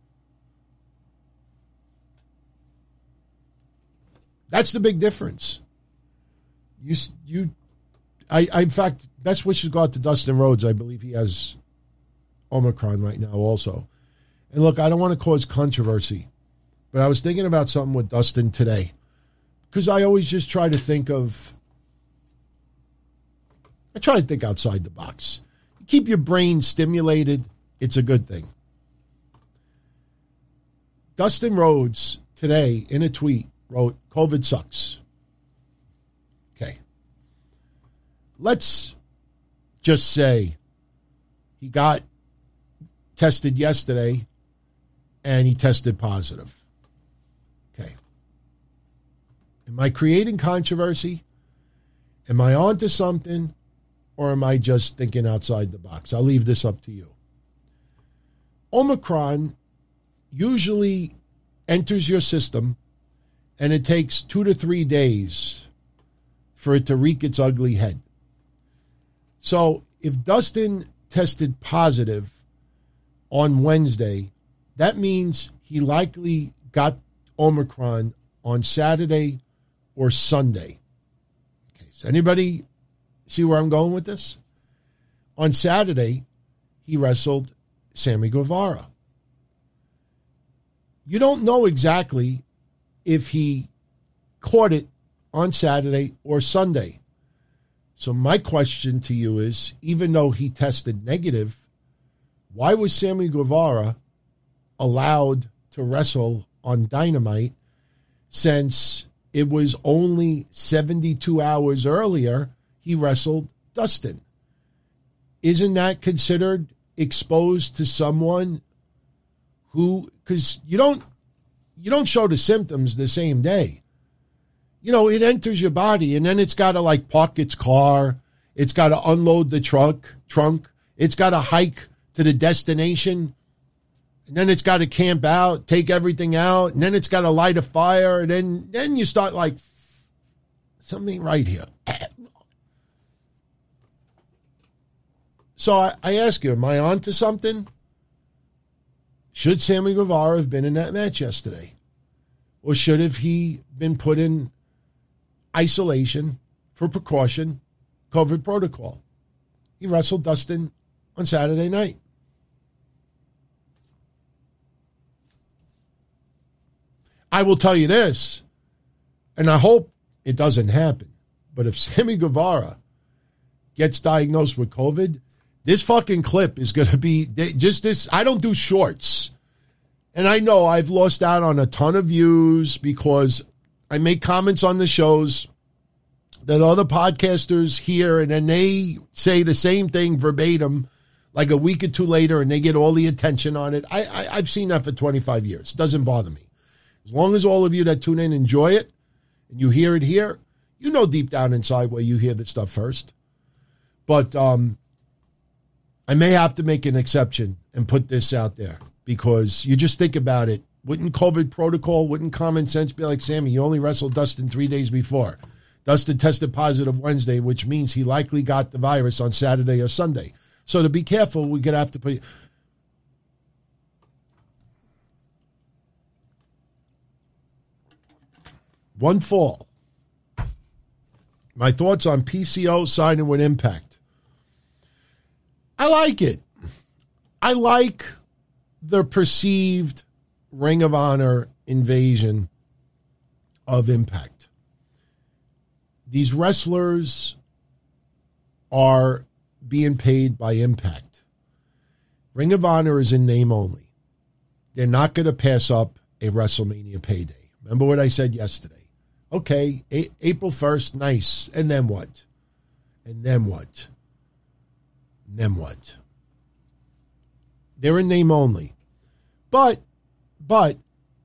That's the big difference. You, you, I, I, in fact, best wishes go out to Dustin Rhodes. I believe he has Omicron right now also. And look, I don't want to cause controversy, but I was thinking about something with Dustin today, because I always just try to think of, I try to think outside the box. Keep your brain stimulated. It's a good thing. Dustin Rhodes today in a tweet wrote, COVID sucks. Okay. Let's just say he got tested yesterday and he tested positive. Okay. Am I creating controversy? Am I onto something? Or am I just thinking outside the box? I'll leave this up to you. Omicron usually enters your system, and it takes two to three days for it to wreak its ugly head. So if Dustin tested positive on Wednesday, that means he likely got Omicron on Saturday or Sunday. Okay, so anybody see where I'm going with this? On Saturday, he wrestled Sammy Guevara. You don't know exactly if he caught it on Saturday or Sunday. So my question to you is, even though he tested negative, why was Sammy Guevara allowed to wrestle on Dynamite, since it was only seventy-two hours earlier he wrestled Dustin? Isn't that considered exposed to someone who, because you don't, you don't show the symptoms the same day. You know, it enters your body, and then it's got to like park its car. It's got to unload the truck, trunk. It's got to hike to the destination. And then it's got to camp out, take everything out. And then it's got to light a fire. And then, then you start like, something right here. So I, I ask you, am I on to something? Should Sammy Guevara have been in that match yesterday? Or should have he been put in isolation for precaution, COVID protocol? He wrestled Dustin on Saturday night. I will tell you this, and I hope it doesn't happen, but if Sammy Guevara gets diagnosed with COVID, this fucking clip is going to be just this. I don't do shorts. And I know I've lost out on a ton of views because I make comments on the shows that other podcasters hear, and then they say the same thing verbatim like a week or two later, and they get all the attention on it. I, I, I've seen that for twenty-five years. It doesn't bother me. As long as all of you that tune in enjoy it and you hear it here, you know deep down inside where you hear the stuff first. But um, I may have to make an exception and put this out there, because you just think about it. Wouldn't COVID protocol, wouldn't common sense be like, Sammy, you only wrestled Dustin three days before. Dustin tested positive Wednesday, which means he likely got the virus on Saturday or Sunday. So to be careful, we're going to have to put... One fall. My thoughts on P C O signing with Impact. I like it. I like the perceived Ring of Honor invasion of Impact. These wrestlers are being paid by Impact. Ring of Honor is in name only. They're not going to pass up a WrestleMania payday. Remember what I said yesterday? Okay, a- April first, nice. And then what? And then what? And then what? They're in name only. But, but,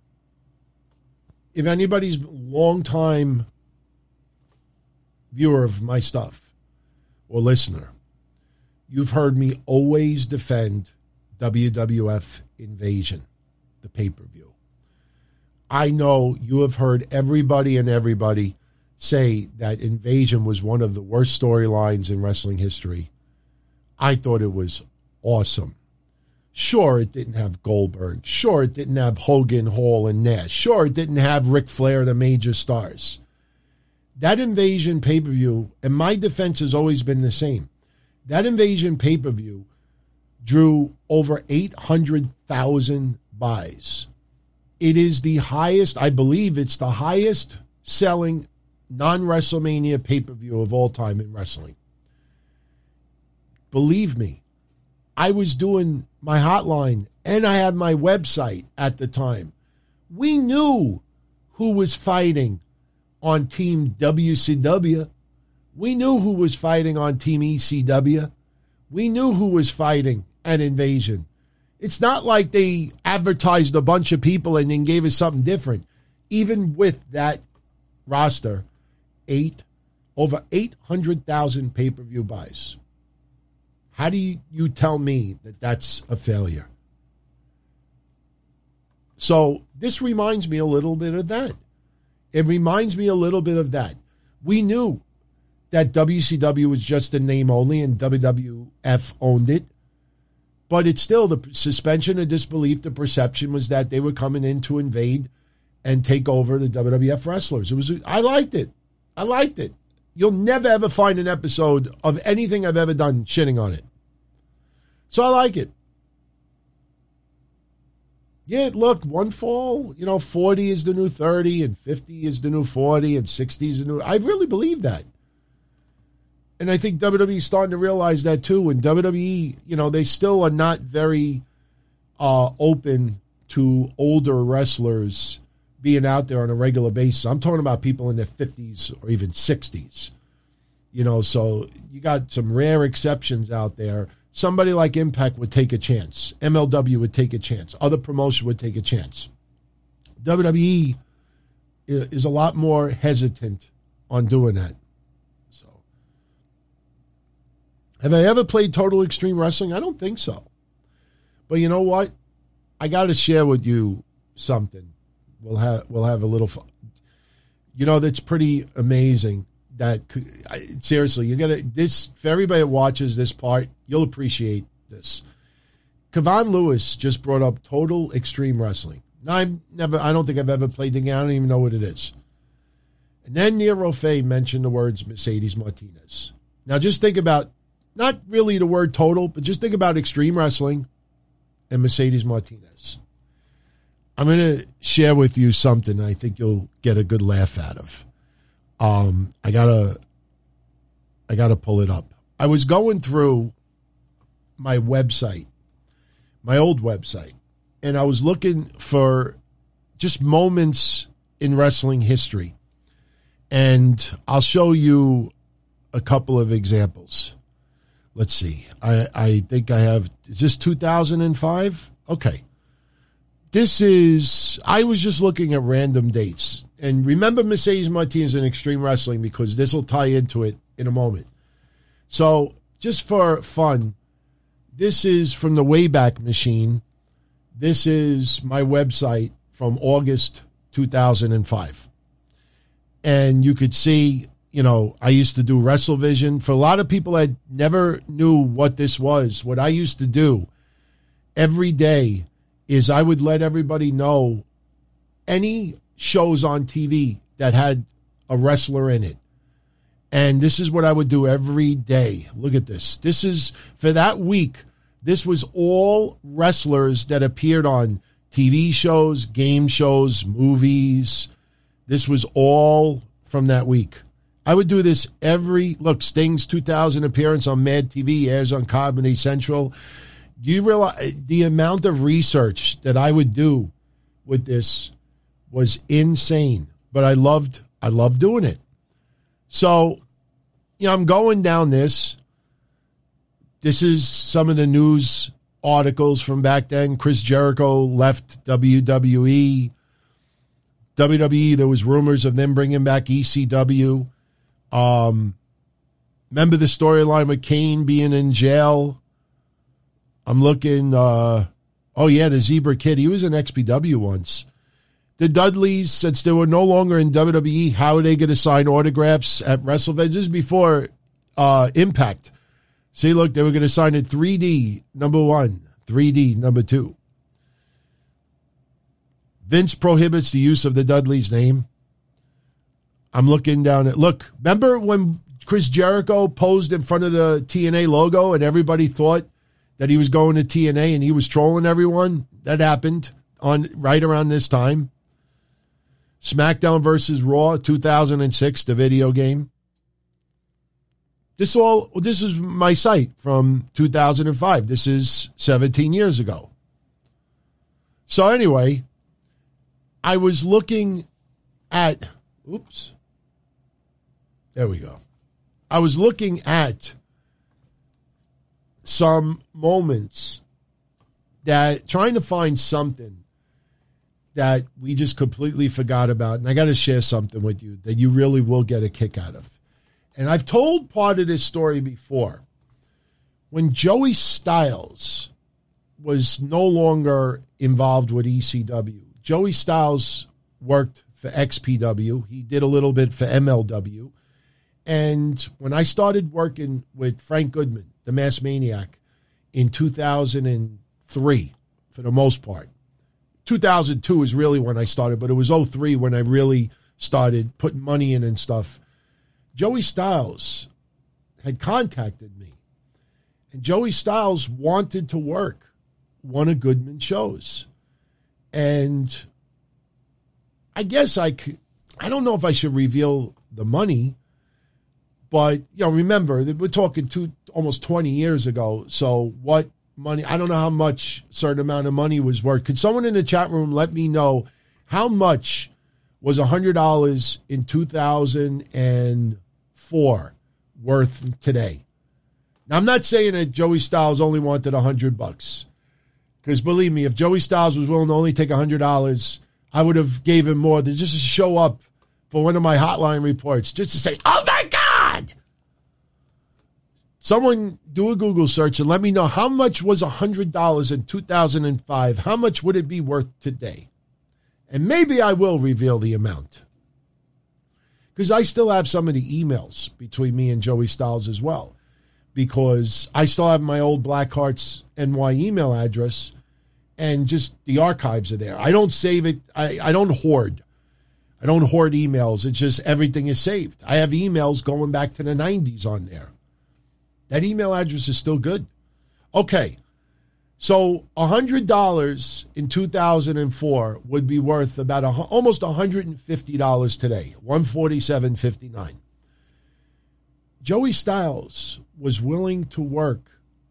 if anybody's a long-time viewer of my stuff or listener, you've heard me always defend W W F Invasion, the pay-per-view. I know you have heard everybody and everybody say that Invasion was one of the worst storylines in wrestling history. I thought it was awesome. Sure, it didn't have Goldberg. Sure, it didn't have Hogan, Hall, and Nash. Sure, it didn't have Ric Flair, the major stars. That Invasion pay-per-view, and my defense has always been the same, that Invasion pay-per-view drew over eight hundred thousand buys. It is the highest, I believe it's the highest selling non-WrestleMania pay-per-view of all time in wrestling. Believe me, I was doing my hotline and I had my website at the time. We knew who was fighting on Team W C W. We knew who was fighting on Team E C W. We knew who was fighting at Invasion. It's not like they advertised a bunch of people and then gave us something different. Even with that roster, eight over eight hundred thousand pay-per-view buys. How do you, you tell me that that's a failure? So this reminds me a little bit of that. It reminds me a little bit of that. We knew that W C W was just a name only and W W F owned it. But it's still the suspension of disbelief. The perception was that they were coming in to invade and take over the W W F wrestlers. It was, I liked it. I liked it. You'll never, ever find an episode of anything I've ever done shitting on it. So I like it. Yeah, look, one fall, you know, forty is the new thirty and fifty is the new forty and sixty is the new... I really believe that. And I think W W E is starting to realize that too. And W W E, you know, they still are not very uh, open to older wrestlers being out there on a regular basis. I'm talking about people in their fifties or even sixties. You know, so you got some rare exceptions out there. Somebody like Impact would take a chance. M L W would take a chance. Other promotion would take a chance. W W E is a lot more hesitant on doing that. So, have I ever played Total Extreme Wrestling? I don't think so. But you know what? I got to share with you something. We'll have we'll have a little fun. You know, that's pretty amazing. That seriously, you gotta this for everybody that watches this part, you'll appreciate this. Kevon Lewis just brought up Total Extreme Wrestling. Now, I've never, I don't think I've ever played the game. I don't even know what it is. And then Nero Faye mentioned the words Mercedes Martinez. Now, just think about not really the word total, but just think about Extreme Wrestling and Mercedes Martinez. I'm going to share with you something I think you'll get a good laugh out of. Um, I gotta, I gotta pull it up. I was going through my website, my old website, and I was looking for just moments in wrestling history. And I'll show you a couple of examples. Let's see. I, I think I have, is this two thousand five? Okay. This is, I was just looking at random dates. And remember Mercedes Martinez in Extreme Wrestling because this will tie into it in a moment. So just for fun, this is from the Wayback Machine. This is my website from August two thousand five. And you could see, you know, I used to do WrestleVision. For a lot of people that never knew what this was, what I used to do every day is I would let everybody know any shows on T V that had a wrestler in it. And this is what I would do every day. Look at this. This is, for that week, this was all wrestlers that appeared on T V shows, game shows, movies. This was all from that week. I would do this every, look, Sting's two thousand appearance on Mad T V, airs on Comedy Central. Do you realize the amount of research that I would do with this was insane, but I loved, I loved doing it. So, you know, I'm going down this. This is some of the news articles from back then. Chris Jericho left W W E. W W E, there was rumors of them bringing back E C W. Um, remember the storyline with Kane being in jail? I'm looking, uh, oh yeah, the Zebra Kid. He was in X P W once. The Dudleys, since they were no longer in W W E, how are they going to sign autographs at WrestleFest? This is before uh, Impact. See, look, they were going to sign at three D, number one, three D, number two. Vince prohibits the use of the Dudleys' name. I'm looking down at, look, remember when Chris Jericho posed in front of the T N A logo and everybody thought that he was going to T N A and he was trolling everyone? That happened on right around this time. SmackDown versus Raw, two thousand six, the video game. This all, this is my site from two thousand five. This is seventeen years ago. So anyway, I was looking at, oops, there we go. I was looking at some moments that, trying to find something that we just completely forgot about. And I got to share something with you that you really will get a kick out of. And I've told part of this story before. When Joey Styles was no longer involved with E C W, Joey Styles worked for X P W. He did a little bit for M L W. And when I started working with Frank Goodman, the Mass Maniac, in two thousand three, for the most part, two thousand two is really when I started, but it was oh three when I really started putting money in and stuff. Joey Styles had contacted me, and Joey Styles wanted to work one of Goodman's shows. And I guess I could, I don't know if I should reveal the money, but, you know, remember that we're talking two, almost twenty years ago. So what money, I don't know how much a certain amount of money was worth. Could someone in the chat room let me know how much was one hundred dollars in two thousand four worth today? Now, I'm not saying that Joey Styles only wanted one hundred bucks. Because believe me, if Joey Styles was willing to only take one hundred dollars, I would have gave him more than just to show up for one of my hotline reports, just to say, oh my God! Someone do a Google search and let me know how much was one hundred dollars in two thousand five. How much would it be worth today? And maybe I will reveal the amount. Because I still have some of the emails between me and Joey Styles as well. Because I still have my old Blackhearts N Y email address, and just the archives are there. I don't save it. I, I don't hoard. I don't hoard emails. It's just everything is saved. I have emails going back to the nineties on there. That email address is still good. Okay. So one hundred dollars in two thousand four would be worth about a, almost one hundred fifty dollars today, one hundred forty-seven dollars and fifty-nine cents. Joey Styles was willing to work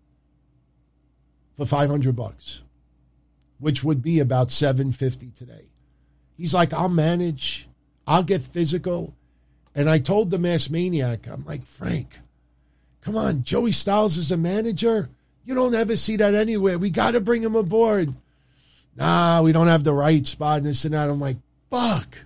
for five hundred bucks, which would be about seven hundred fifty dollars today. He's like, I'll manage, I'll get physical. And I told the Mass Maniac, I'm like, Frank, come on, Joey Styles is a manager. You don't ever see that anywhere. We got to bring him aboard. Nah, we don't have the right spot and this and that. I'm like, fuck.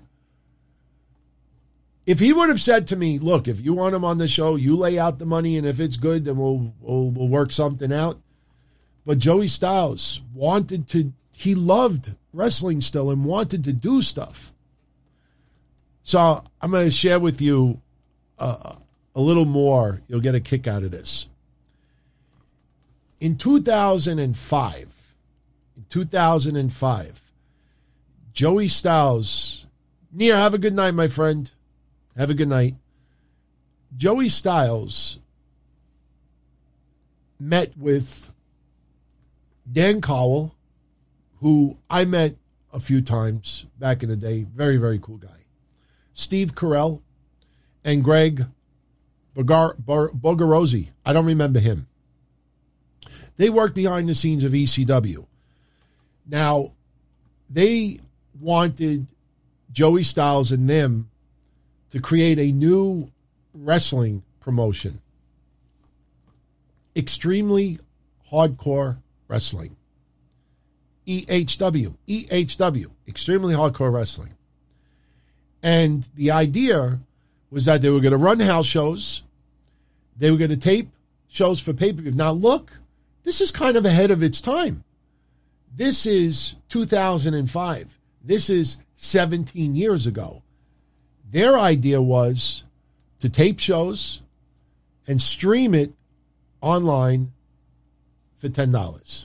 If he would have said to me, look, if you want him on the show, you lay out the money, and if it's good, then we'll we'll, we'll work something out. But Joey Styles wanted to, he loved wrestling still and wanted to do stuff. So I'm going to share with you uh, a little more. You'll get a kick out of this. In two thousand five, in two thousand five, Joey Styles, Near, have a good night, my friend. Have a good night. Joey Styles met with Dan Cowell, who I met a few times back in the day. Very, very cool guy. Steve Carell and Greg Bogar- Bar- Bogarozzi. I don't remember him. They worked behind the scenes of E C W. Now, they wanted Joey Styles and them to create a new wrestling promotion. Extremely Hardcore Wrestling. E H W. E H W. Extremely Hardcore Wrestling. And the idea was that they were going to run house shows. They were going to tape shows for pay-per-view. Now, look, this is kind of ahead of its time. This is two thousand five. This is seventeen years ago. Their idea was to tape shows and stream it online for ten dollars.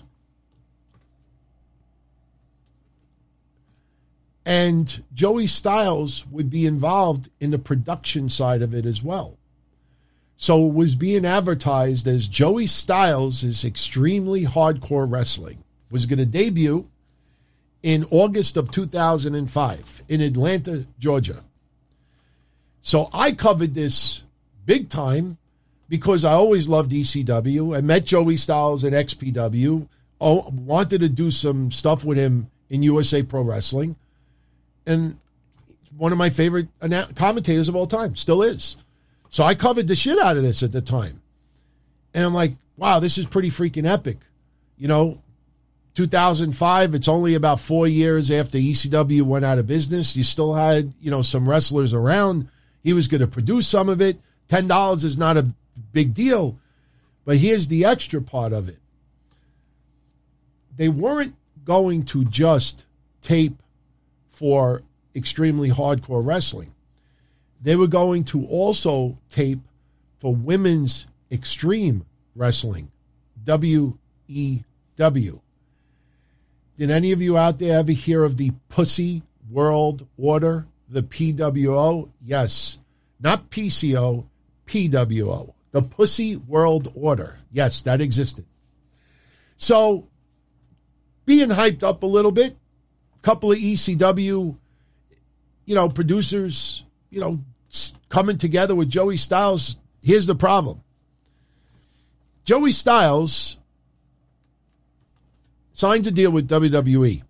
And Joey Styles would be involved in the production side of it as well. So it was being advertised as Joey Styles is Extremely Hardcore Wrestling. It was going to debut in August of two thousand five in Atlanta, Georgia. So I covered this big time because I always loved E C W. I met Joey Styles at X P W. Oh, wanted to do some stuff with him in U S A Pro Wrestling. And one of my favorite commentators of all time, still is. So I covered the shit out of this at the time. And I'm like, wow, this is pretty freaking epic. You know, two thousand five, it's only about four years after E C W went out of business. You still had, you know, some wrestlers around. He was going to produce some of it. ten dollars is not a big deal. But here's the extra part of it. They weren't going to just tape for Extremely Hardcore Wrestling. They were going to also tape for Women's Extreme Wrestling, W E W. Did any of you out there ever hear of the Pussy World Order, the P W O? Yes. Not P C O, P W O. The Pussy World Order. Yes, that existed. So, being hyped up a little bit, a couple of E C W, you know, producers, you know, coming together with Joey Styles. Here's the problem. Joey Styles signs a deal with W W E.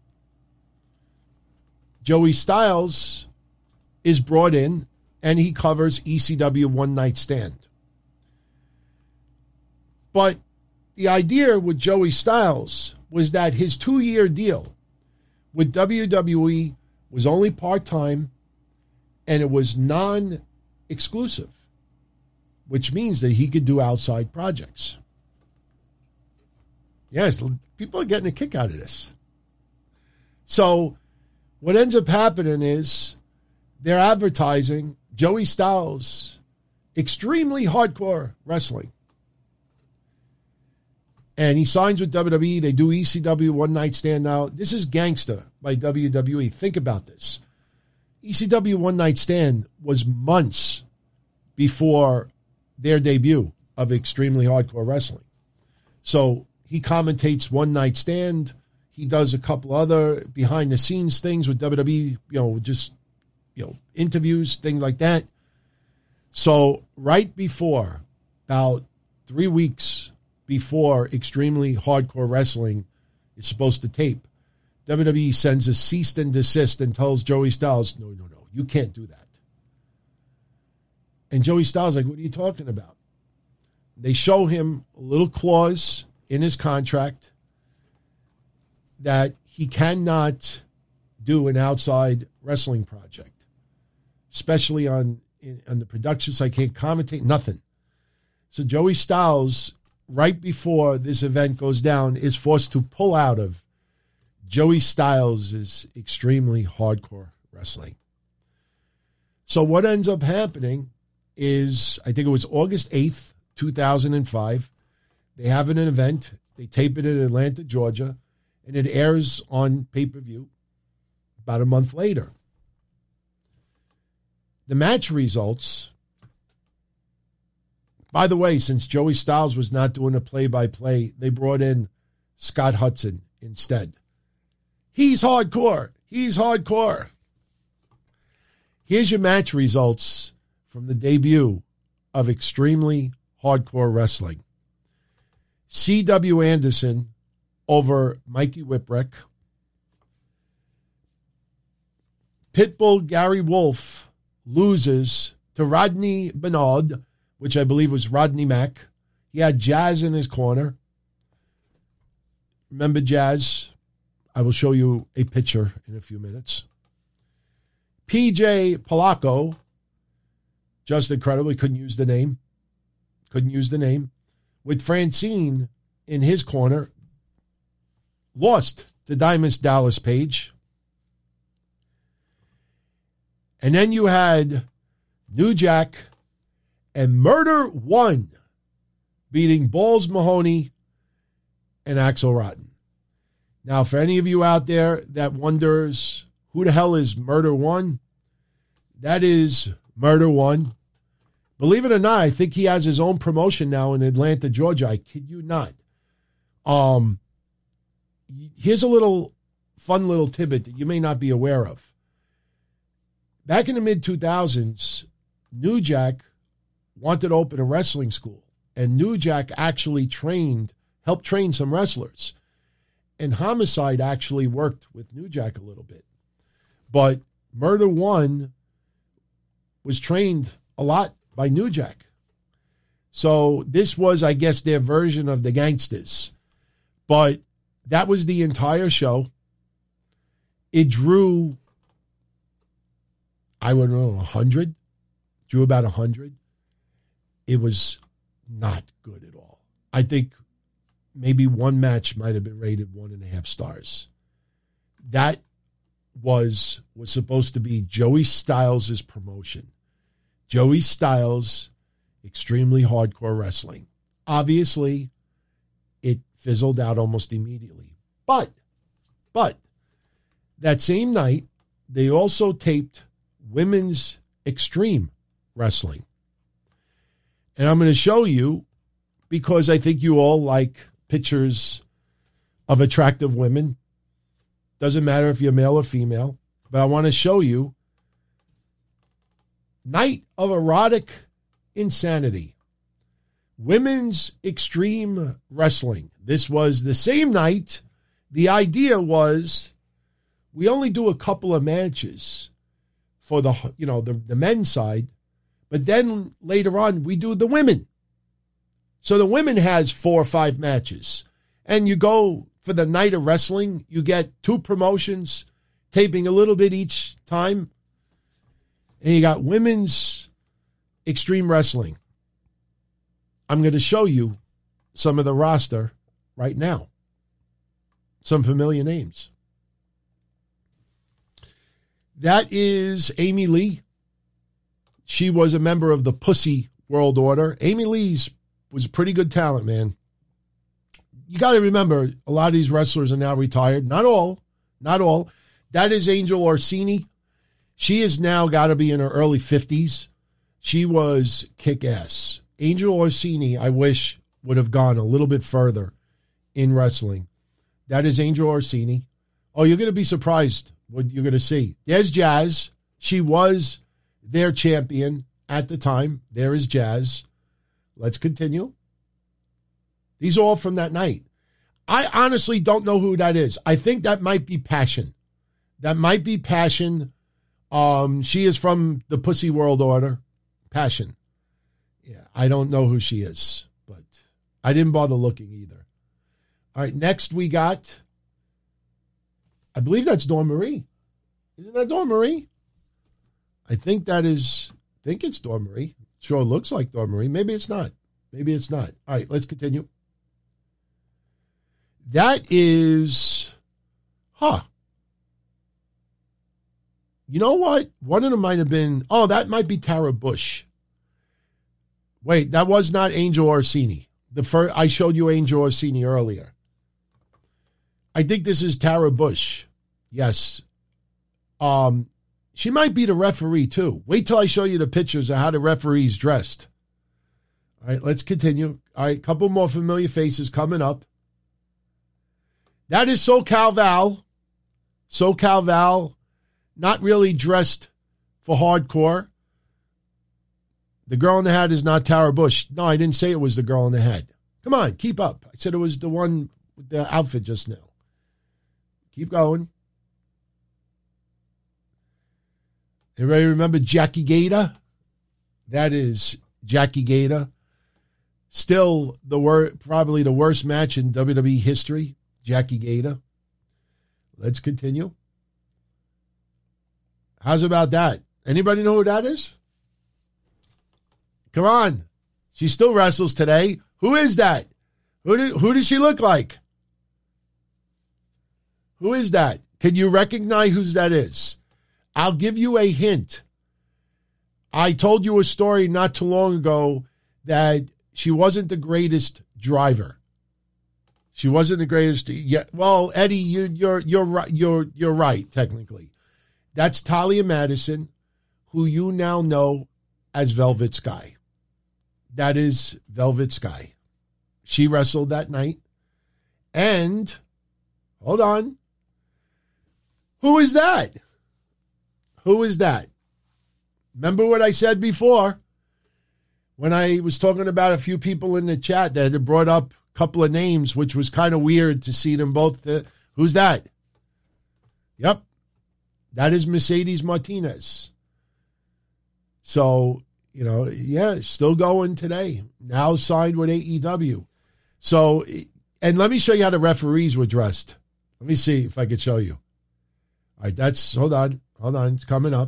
Joey Styles is brought in and he covers E C W One Night Stand. But the idea with Joey Styles was that his two-year deal with W W E was only part-time and it was non-exclusive, which means that he could do outside projects. Yes, people are getting a kick out of this. So what ends up happening is they're advertising Joey Styles, Extremely Hardcore Wrestling. And he signs with W W E. They do E C W One Night Stand now. This is Gangsta by W W E. Think about this. E C W One Night Stand was months before their debut of Extremely Hardcore Wrestling. So he commentates One Night Stand. He does a couple other behind-the-scenes things with W W E, you know, just, you know, interviews, things like that. So right before, about three weeks before Extremely Hardcore Wrestling is supposed to tape, W W E sends a cease and desist and tells Joey Styles, no, no, no, you can't do that. And Joey Styles is like, what are you talking about? They show him a little clause in his contract that he cannot do an outside wrestling project, especially on, in, on the production side. Can't commentate, nothing. So Joey Styles, right before this event goes down, is forced to pull out of Joey Styles' Extremely Hardcore Wrestling. So what ends up happening is, I think it was August eighth, two thousand five. They have an event. They tape it in Atlanta, Georgia, and it airs on pay-per-view about a month later. The match results By the way, since Joey Styles was not doing a play-by-play, they brought in Scott Hudson instead. He's hardcore. He's hardcore. Here's your match results from the debut of Extremely Hardcore Wrestling. C W. Anderson over Mikey Whipwreck. Pitbull Gary Wolf loses to Rodney Bernard, which I believe was Rodney Mack. He had Jazz in his corner. Remember Jazz? I will show you a picture in a few minutes. P J Polacco, just incredible. He couldn't use the name. Couldn't use the name. With Francine in his corner, lost to Diamond Dallas Page. And then you had New Jack and Murder One beating Balls Mahoney and Axel Rotten. Now, for any of you out there that wonders who the hell is Murder One, that is Murder One. Believe it or not, I think he has his own promotion now in Atlanta, Georgia. I kid you not. Um, here's a little fun little tidbit that you may not be aware of. Back in the mid two thousands, New Jack wanted to open a wrestling school, and New Jack actually trained, helped train some wrestlers. And Homicide actually worked with New Jack a little bit. But Murder One was trained a lot by New Jack. So this was, I guess, their version of the Gangsters. But that was the entire show. It drew, I don't know, one hundred. Drew about one hundred. It was not good at all. I think maybe one match might have been rated one and a half stars. That was was supposed to be Joey Styles' promotion. Joey Styles, Extremely Hardcore Wrestling. Obviously, it fizzled out almost immediately. But, but, that same night, they also taped Women's Extreme Wrestling. And I'm going to show you, because I think you all like pictures of attractive women. Doesn't matter if you're male or female, but I want to show you Night of Erotic Insanity. Women's Extreme Wrestling. This was the same night. The idea was we only do a couple of matches for the, you know, the, the men's side, but then later on we do the women. So the women has four or five matches. And you go for the night of wrestling, you get two promotions, taping a little bit each time. And you got Women's Extreme Wrestling. I'm going to show you some of the roster right now. Some familiar names. That is Amy Lee. She was a member of the Pussy World Order. Amy Lee's was a pretty good talent, man. You got to remember, a lot of these wrestlers are now retired. Not all. Not all. That is Angel Orsini. She has now got to be in her early fifties. She was kick-ass. Angel Orsini, I wish, would have gone a little bit further in wrestling. That is Angel Orsini. Oh, you're going to be surprised what you're going to see. There's Jazz. She was their champion at the time. There is Jazz. Let's continue. These are all from that night. I honestly don't know who that is. I think that might be Passion. That might be Passion. Um, she is from the Pussy World Order. Passion. Yeah, I don't know who she is, but I didn't bother looking either. All right, next we got, I believe that's Dawn Marie. Isn't that Dawn Marie? I think that is, I think it's Dawn Marie. Sure looks like Dawn Marie. Maybe it's not. Maybe it's not. All right, let's continue. That is, huh. You know what? One of them might have been, oh, that might be Tara Bush. Wait, that was not Angel Orsini. The first, I showed you Angel Orsini earlier. I think this is Tara Bush. Yes. Um, she might be the referee too. Wait till I show you the pictures of how the referee's dressed. All right, let's continue. All right, couple more familiar faces coming up. That is SoCal Val. SoCal Val, not really dressed for hardcore. The girl in the hat is not Tara Bush. No, I didn't say it was the girl in the hat. Come on, keep up. I said it was the one with the outfit just now. Keep going. Everybody remember Jackie Gator? That is Jackie Gator. Still the wor- probably the worst match in W W E history, Jackie Gator. Let's continue. How's about that? Anybody know who that is? Come on. She still wrestles today. Who is that? Who, do, who does she look like? Who is that? Can you recognize who that is? I'll give you a hint. I told you a story not too long ago that she wasn't the greatest driver. She wasn't the greatest. Yeah, well, Eddie, you, you're you're right. You're you're right. Technically, that's Talia Madison, who you now know as Velvet Sky. That is Velvet Sky. She wrestled that night, and hold on. Who is that? Who is that? Remember what I said before when I was talking about a few people in the chat that had brought up a couple of names, which was kind of weird to see them both. Uh, who's that? Yep. That is Mercedes Martinez. So, you know, yeah, still going today. Now signed with A E W. So, and let me show you how the referees were dressed. Let me see if I could show you. All right, that's, hold on, hold on, it's coming up.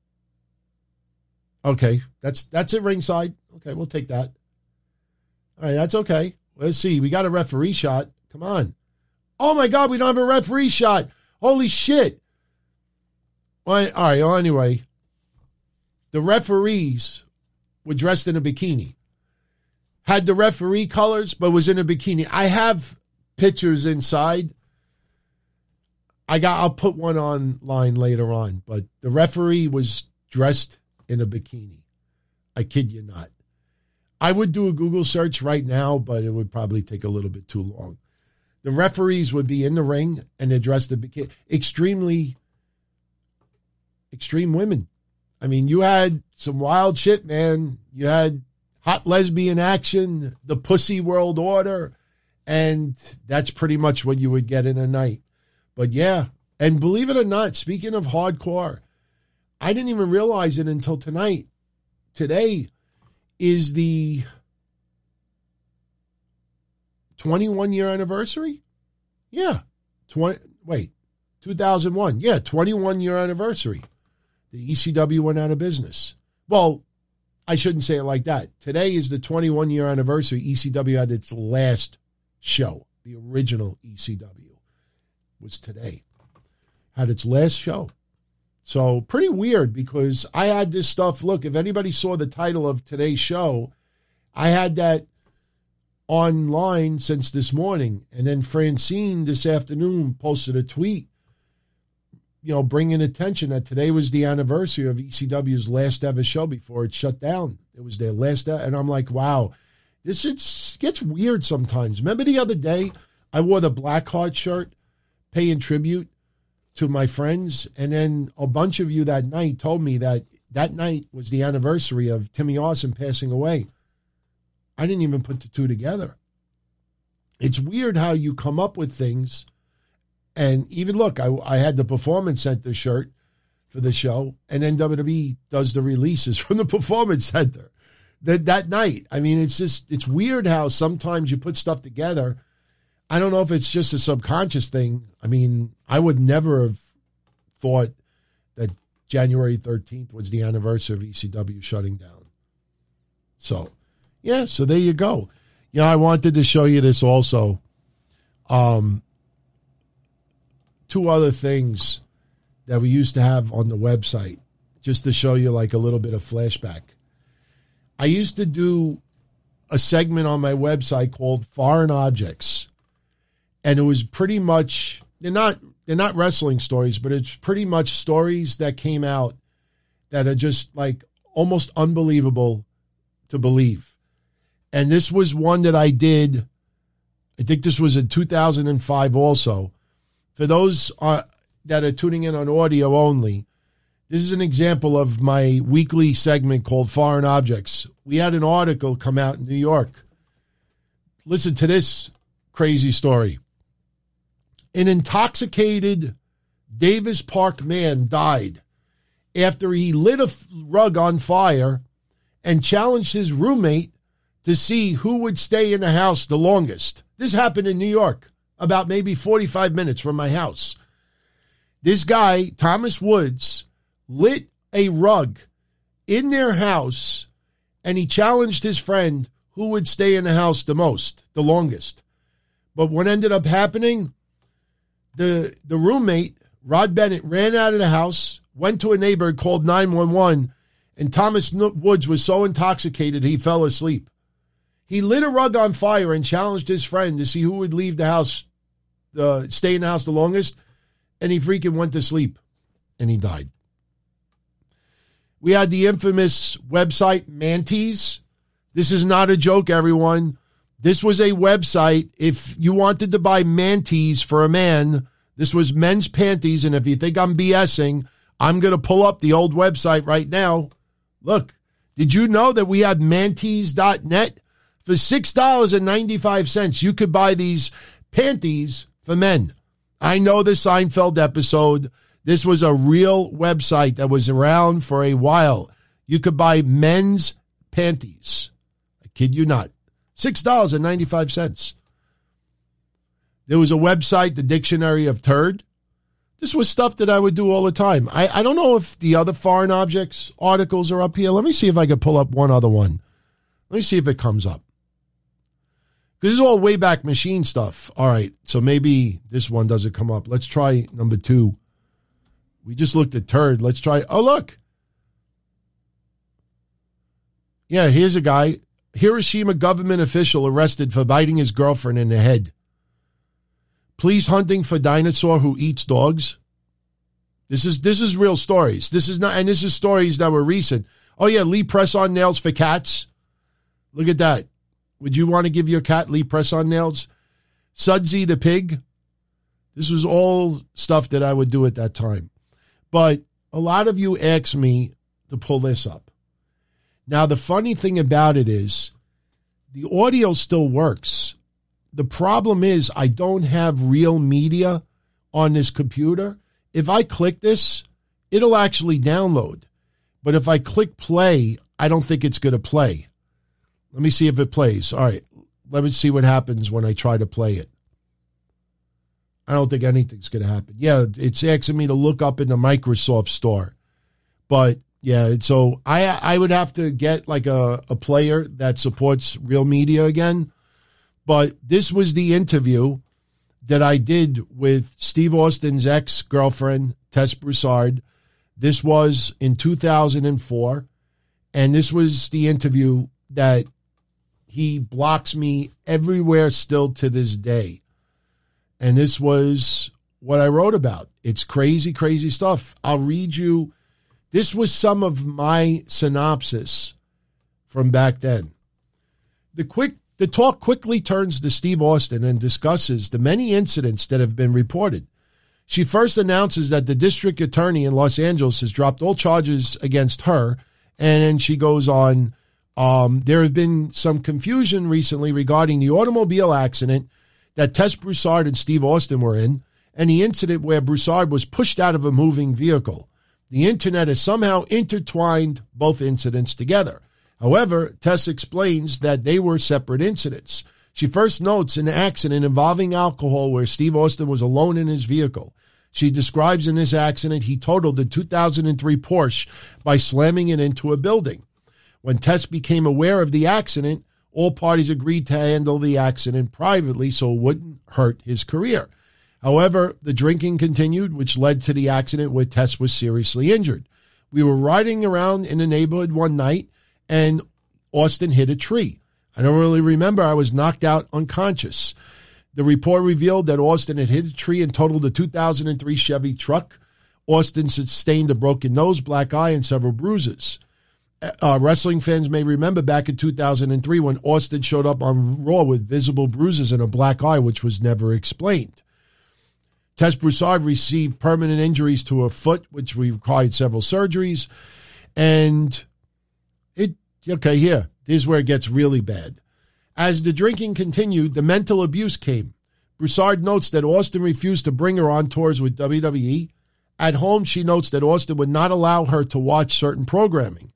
Okay, that's that's it ringside. Okay, we'll take that. All right, that's okay. Let's see, we got a referee shot. Come on. Oh my God, we don't have a referee shot. Holy shit. Well, all right, well, anyway, the referees were dressed in a bikini. Had the referee colors, but was in a bikini. I have pictures inside. I got. I'll put one online later on, but the referee was dressed in a bikini. I kid you not. I would do a Google search right now, but it would probably take a little bit too long. The referees would be in the ring and they're dressed in bikini. Extremely, extreme women. I mean, you had some wild shit, man. You had hot lesbian action, the Pussy World Order, and that's pretty much what you would get in a night. But yeah, and believe it or not, speaking of hardcore, I didn't even realize it until tonight. Today is the twenty-one year anniversary. Yeah. twenty wait, two thousand one. Yeah, twenty-one year anniversary. The E C W went out of business. Well, I shouldn't say it like that. Today is the twenty-one year anniversary. E C W had its last show. The original E C W was today. Had its last show. So pretty weird because I had this stuff. Look, if anybody saw the title of today's show, I had that online since this morning. And then Francine this afternoon posted a tweet, you know, bringing attention that today was the anniversary of E C W's last ever show before it shut down. It was their last ever. And I'm like, wow, this it's, gets weird sometimes. Remember the other day I wore the Blackheart shirt paying tribute to my friends, and then a bunch of you that night told me that that night was the anniversary of Timmy Austin passing away. I didn't even put the two together. It's weird how you come up with things, and even look, I, I had the Performance Center shirt for the show, and then W W E does the releases from the Performance Center that that night. I mean, it's just it's weird how sometimes you put stuff together. I don't know if it's just a subconscious thing. I mean, I would never have thought that January thirteenth was the anniversary of E C W shutting down. So, yeah, so there you go. You know, I wanted to show you this also. Um, two other things that we used to have on the website, just to show you like a little bit of flashback. I used to do a segment on my website called Foreign Objects. And it was pretty much, they're not they're not wrestling stories, but it's pretty much stories that came out that are just like almost unbelievable to believe. And this was one that I did, I think this was in two thousand five also. For those uh, that are tuning in on audio only, this is an example of my weekly segment called Foreign Objects. We had an article come out in New York. Listen to this crazy story. An intoxicated Davis Park man died after he lit a rug on fire and challenged his roommate to see who would stay in the house the longest. This happened in New York, about maybe forty-five minutes from my house. This guy, Thomas Woods, lit a rug in their house, and he challenged his friend who would stay in the house the most, the longest. But what ended up happening, the the roommate, Rod Bennett, ran out of the house, went to a neighbor, called nine one one, and Thomas Woods was so intoxicated he fell asleep. He lit a rug on fire and challenged his friend to see who would leave the house, uh, stay in the house the longest, and he freaking went to sleep, and he died. We had the infamous website Mantis. This is not a joke, everyone. This was a website. If you wanted to buy Mantis for a man, this was men's panties, and if you think I'm BSing, I'm going to pull up the old website right now. Look, did you know that we had mantis dot net? For six dollars and ninety-five cents, you could buy these panties for men. I know the Seinfeld episode. This was a real website that was around for a while. You could buy men's panties. I kid you not. six dollars and ninety-five cents. There was a website, the Dictionary of Turd. This was stuff that I would do all the time. I, I don't know if the other foreign objects articles are up here. Let me see if I could pull up one other one. Let me see if it comes up. Because this is all Wayback Machine stuff. All right, so maybe this one doesn't come up. Let's try number two. We just looked at turd. Let's try. Oh, look. Yeah, here's a guy. Hiroshima government official arrested for biting his girlfriend in the head. Police hunting for dinosaur who eats dogs. This is this is real stories. This is not, and this is stories that were recent. Oh yeah, Lee press-on nails for cats. Look at that. Would you want to give your cat Lee press-on nails? Sudsy the pig. This was all stuff that I would do at that time. But a lot of you asked me to pull this up. Now, the funny thing about it is the audio still works. The problem is I don't have real media on this computer. If I click this, it'll actually download. But if I click play, I don't think it's going to play. Let me see if it plays. All right, let me see what happens when I try to play it. I don't think anything's going to happen. Yeah, it's asking me to look up in the Microsoft store. But, yeah, so I I would have to get like a, a player that supports real media again. But this was the interview that I did with Steve Austin's ex-girlfriend, Tess Broussard. This was in two thousand four. And this was the interview that he blocks me everywhere still to this day. And this was what I wrote about. It's crazy, crazy stuff. I'll read you. This was some of my synopsis from back then. The quick, the talk quickly turns to Steve Austin and discusses the many incidents that have been reported. She first announces that the district attorney in Los Angeles has dropped all charges against her. And then she goes on, um, there have been some confusion recently regarding the automobile accident that Tess Broussard and Steve Austin were in, and the incident where Broussard was pushed out of a moving vehicle. The internet has somehow intertwined both incidents together. However, Tess explains that they were separate incidents. She first notes an accident involving alcohol where Steve Austin was alone in his vehicle. She describes in this accident he totaled a two thousand three Porsche by slamming it into a building. When Tess became aware of the accident, all parties agreed to handle the accident privately so it wouldn't hurt his career. However, the drinking continued, which led to the accident where Tess was seriously injured. We were riding around in the neighborhood one night, and Austin hit a tree. I don't really remember. I was knocked out unconscious. The report revealed that Austin had hit a tree and totaled a two thousand three Chevy truck. Austin sustained a broken nose, black eye, and several bruises. uh, wrestling fans may remember back in two thousand three when Austin showed up on Raw with visible bruises and a black eye, which was never explained. Tess Broussard received permanent injuries to her foot, which required several surgeries. And it, okay, here, here's where it gets really bad. As the drinking continued, the mental abuse came. Broussard notes that Austin refused to bring her on tours with W W E. At home, she notes that Austin would not allow her to watch certain programming.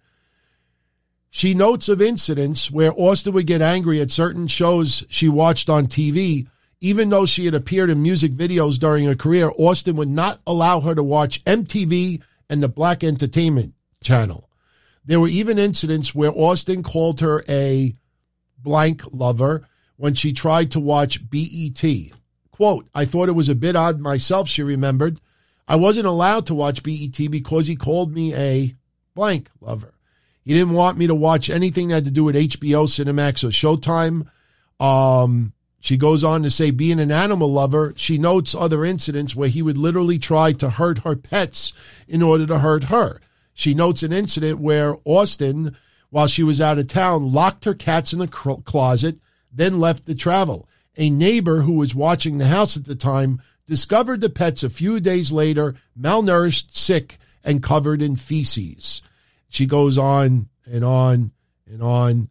She notes of incidents where Austin would get angry at certain shows she watched on T V. Even though she had appeared in music videos during her career, Austin would not allow her to watch M T V and the Black Entertainment Channel. There were even incidents where Austin called her a blank lover when she tried to watch B E T. Quote, I thought it was a bit odd myself, she remembered. I wasn't allowed to watch B E T because he called me a blank lover. He didn't want me to watch anything that had to do with H B O, Cinemax, or Showtime. Um, she goes on to say, being an animal lover, she notes other incidents where he would literally try to hurt her pets in order to hurt her. She notes an incident where Austin, while she was out of town, locked her cats in a closet, then left to travel. A neighbor who was watching the house at the time discovered the pets a few days later, malnourished, sick, and covered in feces. She goes on and on and on.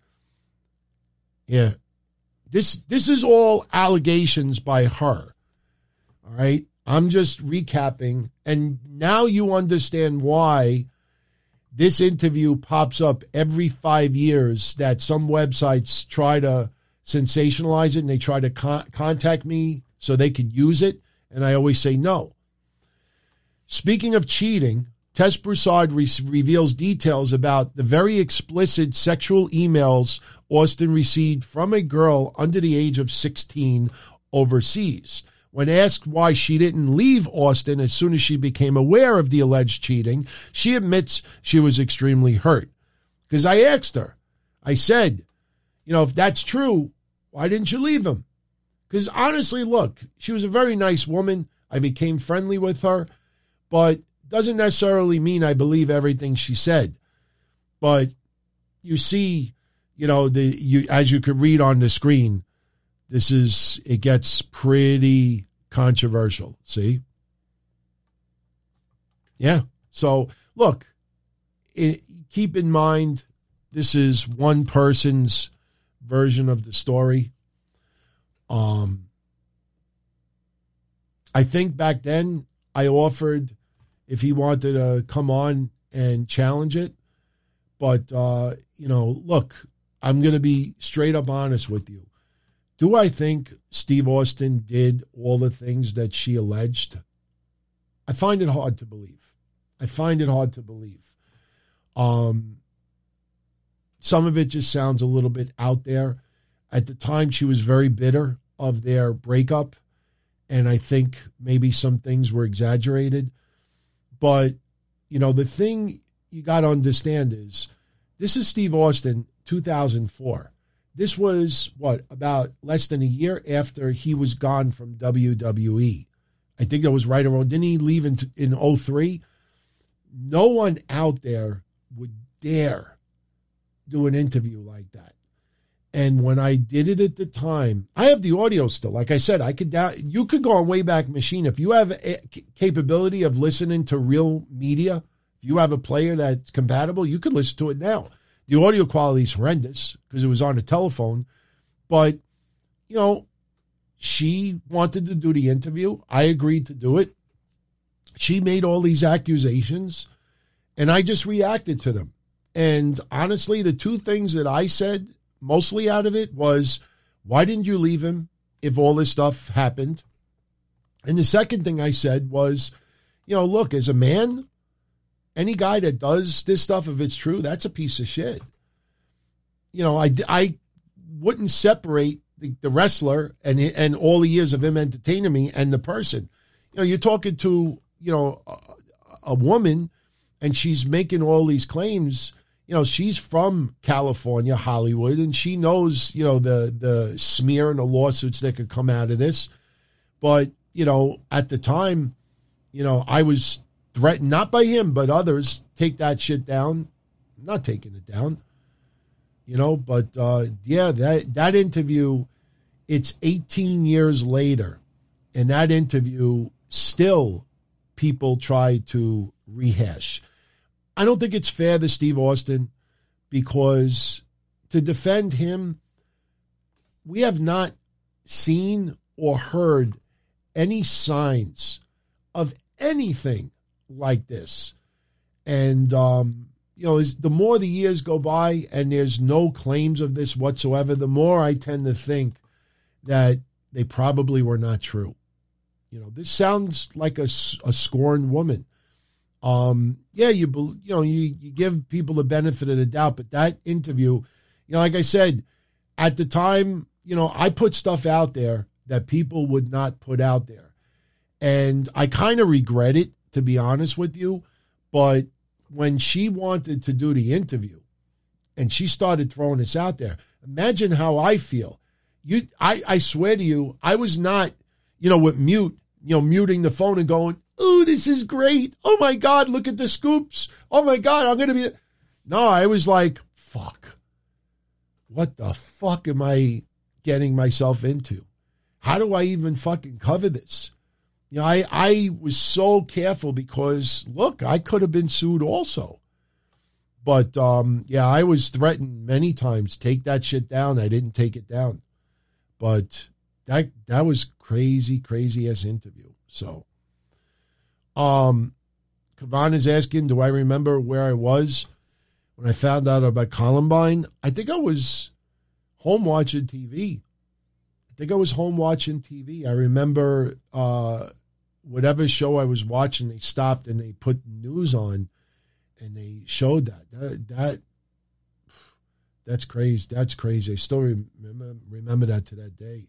Yeah. This this is all allegations by her. All right? I'm just recapping. And now you understand why this interview pops up every five years that some websites try to sensationalize it and they try to con- contact me so they could use it. And I always say no. Speaking of cheating, Tess Broussard re- reveals details about the very explicit sexual emails Austin received from a girl under the age of sixteen overseas. When asked why she didn't leave Austin as soon as she became aware of the alleged cheating, she admits she was extremely hurt. Because I asked her, I said, you know, if that's true, why didn't you leave him? Because honestly, look, she was a very nice woman. I became friendly with her, but doesn't necessarily mean I believe everything she said. But you see, you know, the you as you could read on the screen, this is, it gets pretty controversial. See? Yeah. So look, it, keep in mind, this is one person's version of the story. Um, I think back then I offered if he wanted to come on and challenge it. But, uh, you know, look, I'm going to be straight up honest with you. Do I think Steve Austin did all the things that she alleged? I find it hard to believe. I find it hard to believe. Um, some of it just sounds a little bit out there. At the time, she was very bitter of their breakup, and I think maybe some things were exaggerated. But, you know, the thing you got to understand is this is Steve Austin, two thousand four. This was, what, about less than a year after he was gone from W W E. I think that was right around. Didn't he leave in, in oh three? No one out there would dare do an interview like that. And when I did it at the time, I have the audio still. Like I said, I could down, you could go on Wayback Machine. If you have a capability of listening to real media, if you have a player that's compatible, you could listen to it now. The audio quality is horrendous because it was on a telephone. But, you know, she wanted to do the interview. I agreed to do it. She made all these accusations, and I just reacted to them. And honestly, the two things that I said mostly out of it was, why didn't you leave him if all this stuff happened? And the second thing I said was, you know, look, as a man, any guy that does this stuff, if it's true, that's a piece of shit. You know, I, I wouldn't separate the, the wrestler and and all the years of him entertaining me and the person. You know, you're talking to, you know, a, a woman, and she's making all these claims. You know, she's from California, Hollywood, and she knows, you know, the the smear and the lawsuits that could come out of this. But, you know, at the time, you know, I was threatened, not by him, but others, take that shit down. I'm not taking it down. You know, but uh, yeah, that that interview, it's eighteen years later, and that interview still people try to rehash. I don't think it's fair to Steve Austin, because to defend him, we have not seen or heard any signs of anything like this. And, um, you know, as the more the years go by and there's no claims of this whatsoever, the more I tend to think that they probably were not true. You know, this sounds like a, a scorned woman. Um, yeah, you you know, you, you give people the benefit of the doubt, but that interview, you know, like I said, at the time, you know, I put stuff out there that people would not put out there. And I kind of regret it, to be honest with you. But when she wanted to do the interview and she started throwing this out there, imagine how I feel. You, I, I swear to you, I was not, you know, with mute, you know, muting the phone and going, "Oh, this is great. Oh my God, look at the scoops. Oh my God, I'm going to be." No, I was like, fuck. What the fuck am I getting myself into? How do I even fucking cover this? You know, I, I was so careful because, look, I could have been sued also. But, um, yeah, I was threatened many times, take that shit down. I didn't take it down. But that that was crazy, crazy-ass interview. So, um, Kavan is asking, do I remember where I was when I found out about Columbine? I think I was home watching T V. I think I was home watching T V. I remember uh, whatever show I was watching, they stopped and they put news on and they showed that. That, that that's crazy. That's crazy. I still remember, remember that to that day.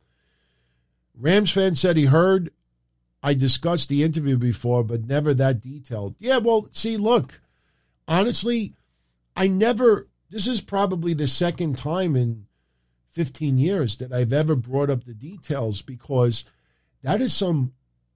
Rams fan said he heard I discussed the interview before, but never that detailed. Yeah, well, see, look, honestly, I never, this is probably the second time in fifteen years that I've ever brought up the details, because that is some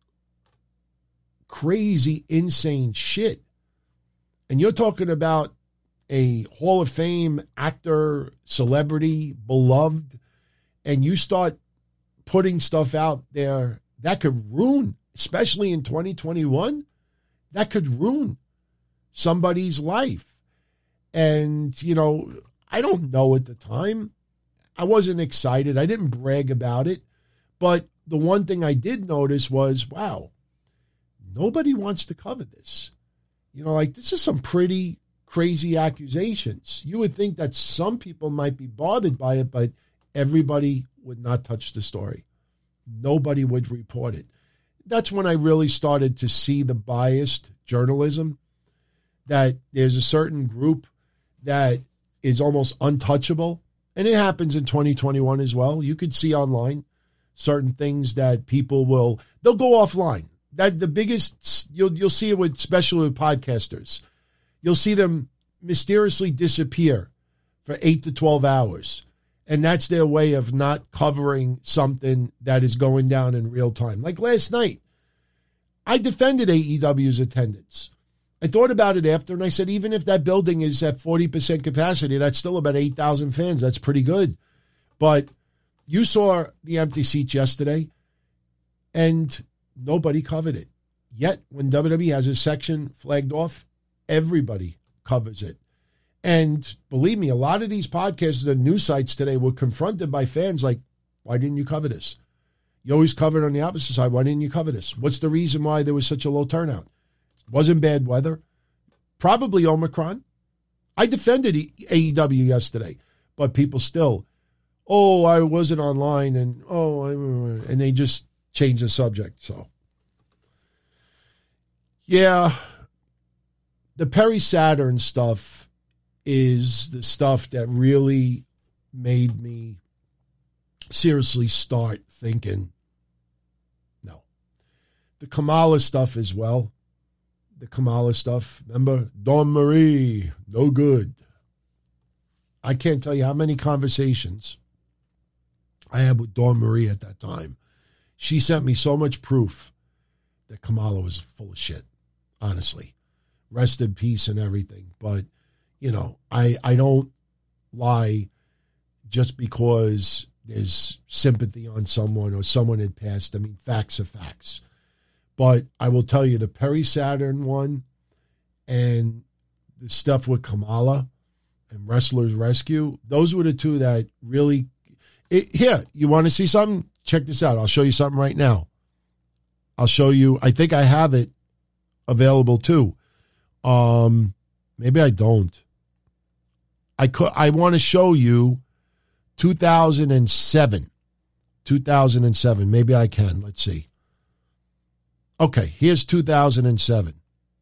crazy, insane shit. And you're talking about a Hall of Fame actor, celebrity, beloved, and you start putting stuff out there that could ruin, especially in twenty twenty-one, that could ruin somebody's life. And, you know, I don't know at the time. I wasn't excited. I didn't brag about it. But the one thing I did notice was, wow, nobody wants to cover this. You know, like, this is some pretty crazy accusations. You would think that some people might be bothered by it, but everybody would not touch the story. Nobody would report it. That's when I really started to see the biased journalism, that there's a certain group that is almost untouchable. And it happens in twenty twenty-one as well. You could see online certain things that people will, they'll go offline. That the biggest, you'll you'll see it with, especially with podcasters. You'll see them mysteriously disappear for eight to twelve hours. And that's their way of not covering something that is going down in real time. Like last night, I defended A E W's attendance. I thought about it after, and I said, even if that building is at forty percent capacity, that's still about eight thousand fans. That's pretty good. But you saw the empty seats yesterday, and nobody covered it. Yet, when W W E has a section flagged off, everybody covers it. And believe me, a lot of these podcasts and news sites today were confronted by fans like, why didn't you cover this? You always covered on the opposite side. Why didn't you cover this? What's the reason why there was such a low turnout? It wasn't bad weather. Probably Omicron. I defended A E W yesterday, but people still, oh, I wasn't online, and oh, and they just changed the subject. So, yeah, the Perry Saturn stuff is the stuff that really made me seriously start thinking, no. The Kamala stuff as well. The Kamala stuff. Remember? Dawn Marie, no good. I can't tell you how many conversations I had with Dawn Marie at that time. She sent me so much proof that Kamala was full of shit, honestly. Rest in peace and everything. But you know, I, I don't lie just because there's sympathy on someone or someone had passed. I mean, facts are facts. But I will tell you, the Perry Saturn one and the stuff with Kamala and Wrestler's Rescue, those were the two that really... It, here, you want to see something? Check this out. I'll show you something right now. I'll show you. I think I have it available too. Um, maybe I don't. I could. I want to show you two thousand seven. two thousand seven. Maybe I can. Let's see. Okay, here's two thousand seven.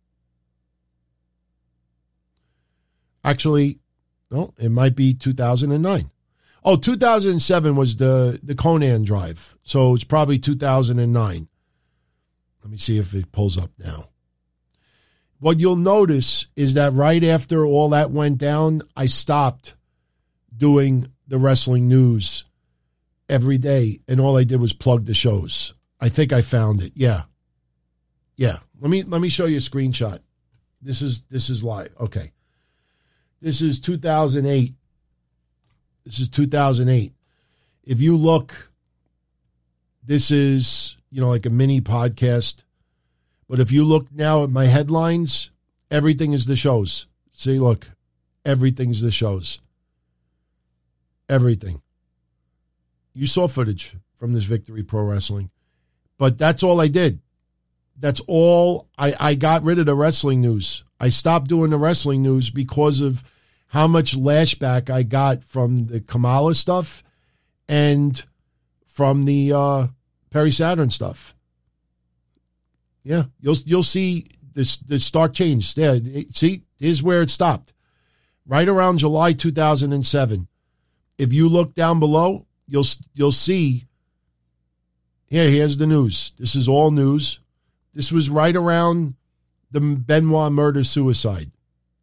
Actually, no, it might be two thousand nine. Oh, two thousand seven was the, the Conan drive. So it's probably two thousand nine. Let me see if it pulls up now. What you'll notice is that right after all that went down, I stopped doing the wrestling news every day, and all I did was plug the shows. I think I found it. Yeah. Yeah. Let me let me show you a screenshot. This is this is live. Okay. This is two thousand eight. This is two thousand eight. If you look, this is, you know, like a mini podcast. But if you look now at my headlines, everything is the shows. See, look, everything's the shows. Everything. You saw footage from this Victory Pro Wrestling. But that's all I did. That's all. I, I got rid of the wrestling news. I stopped doing the wrestling news because of how much lashback I got from the Kamala stuff and from the uh, Perry Saturn stuff. Yeah, you'll you'll see this the stark change. There, see, here's where it stopped. Right around July two thousand seven. If you look down below, you'll you'll see. Here, here's the news. This is all news. This was right around the Benoit murder suicide.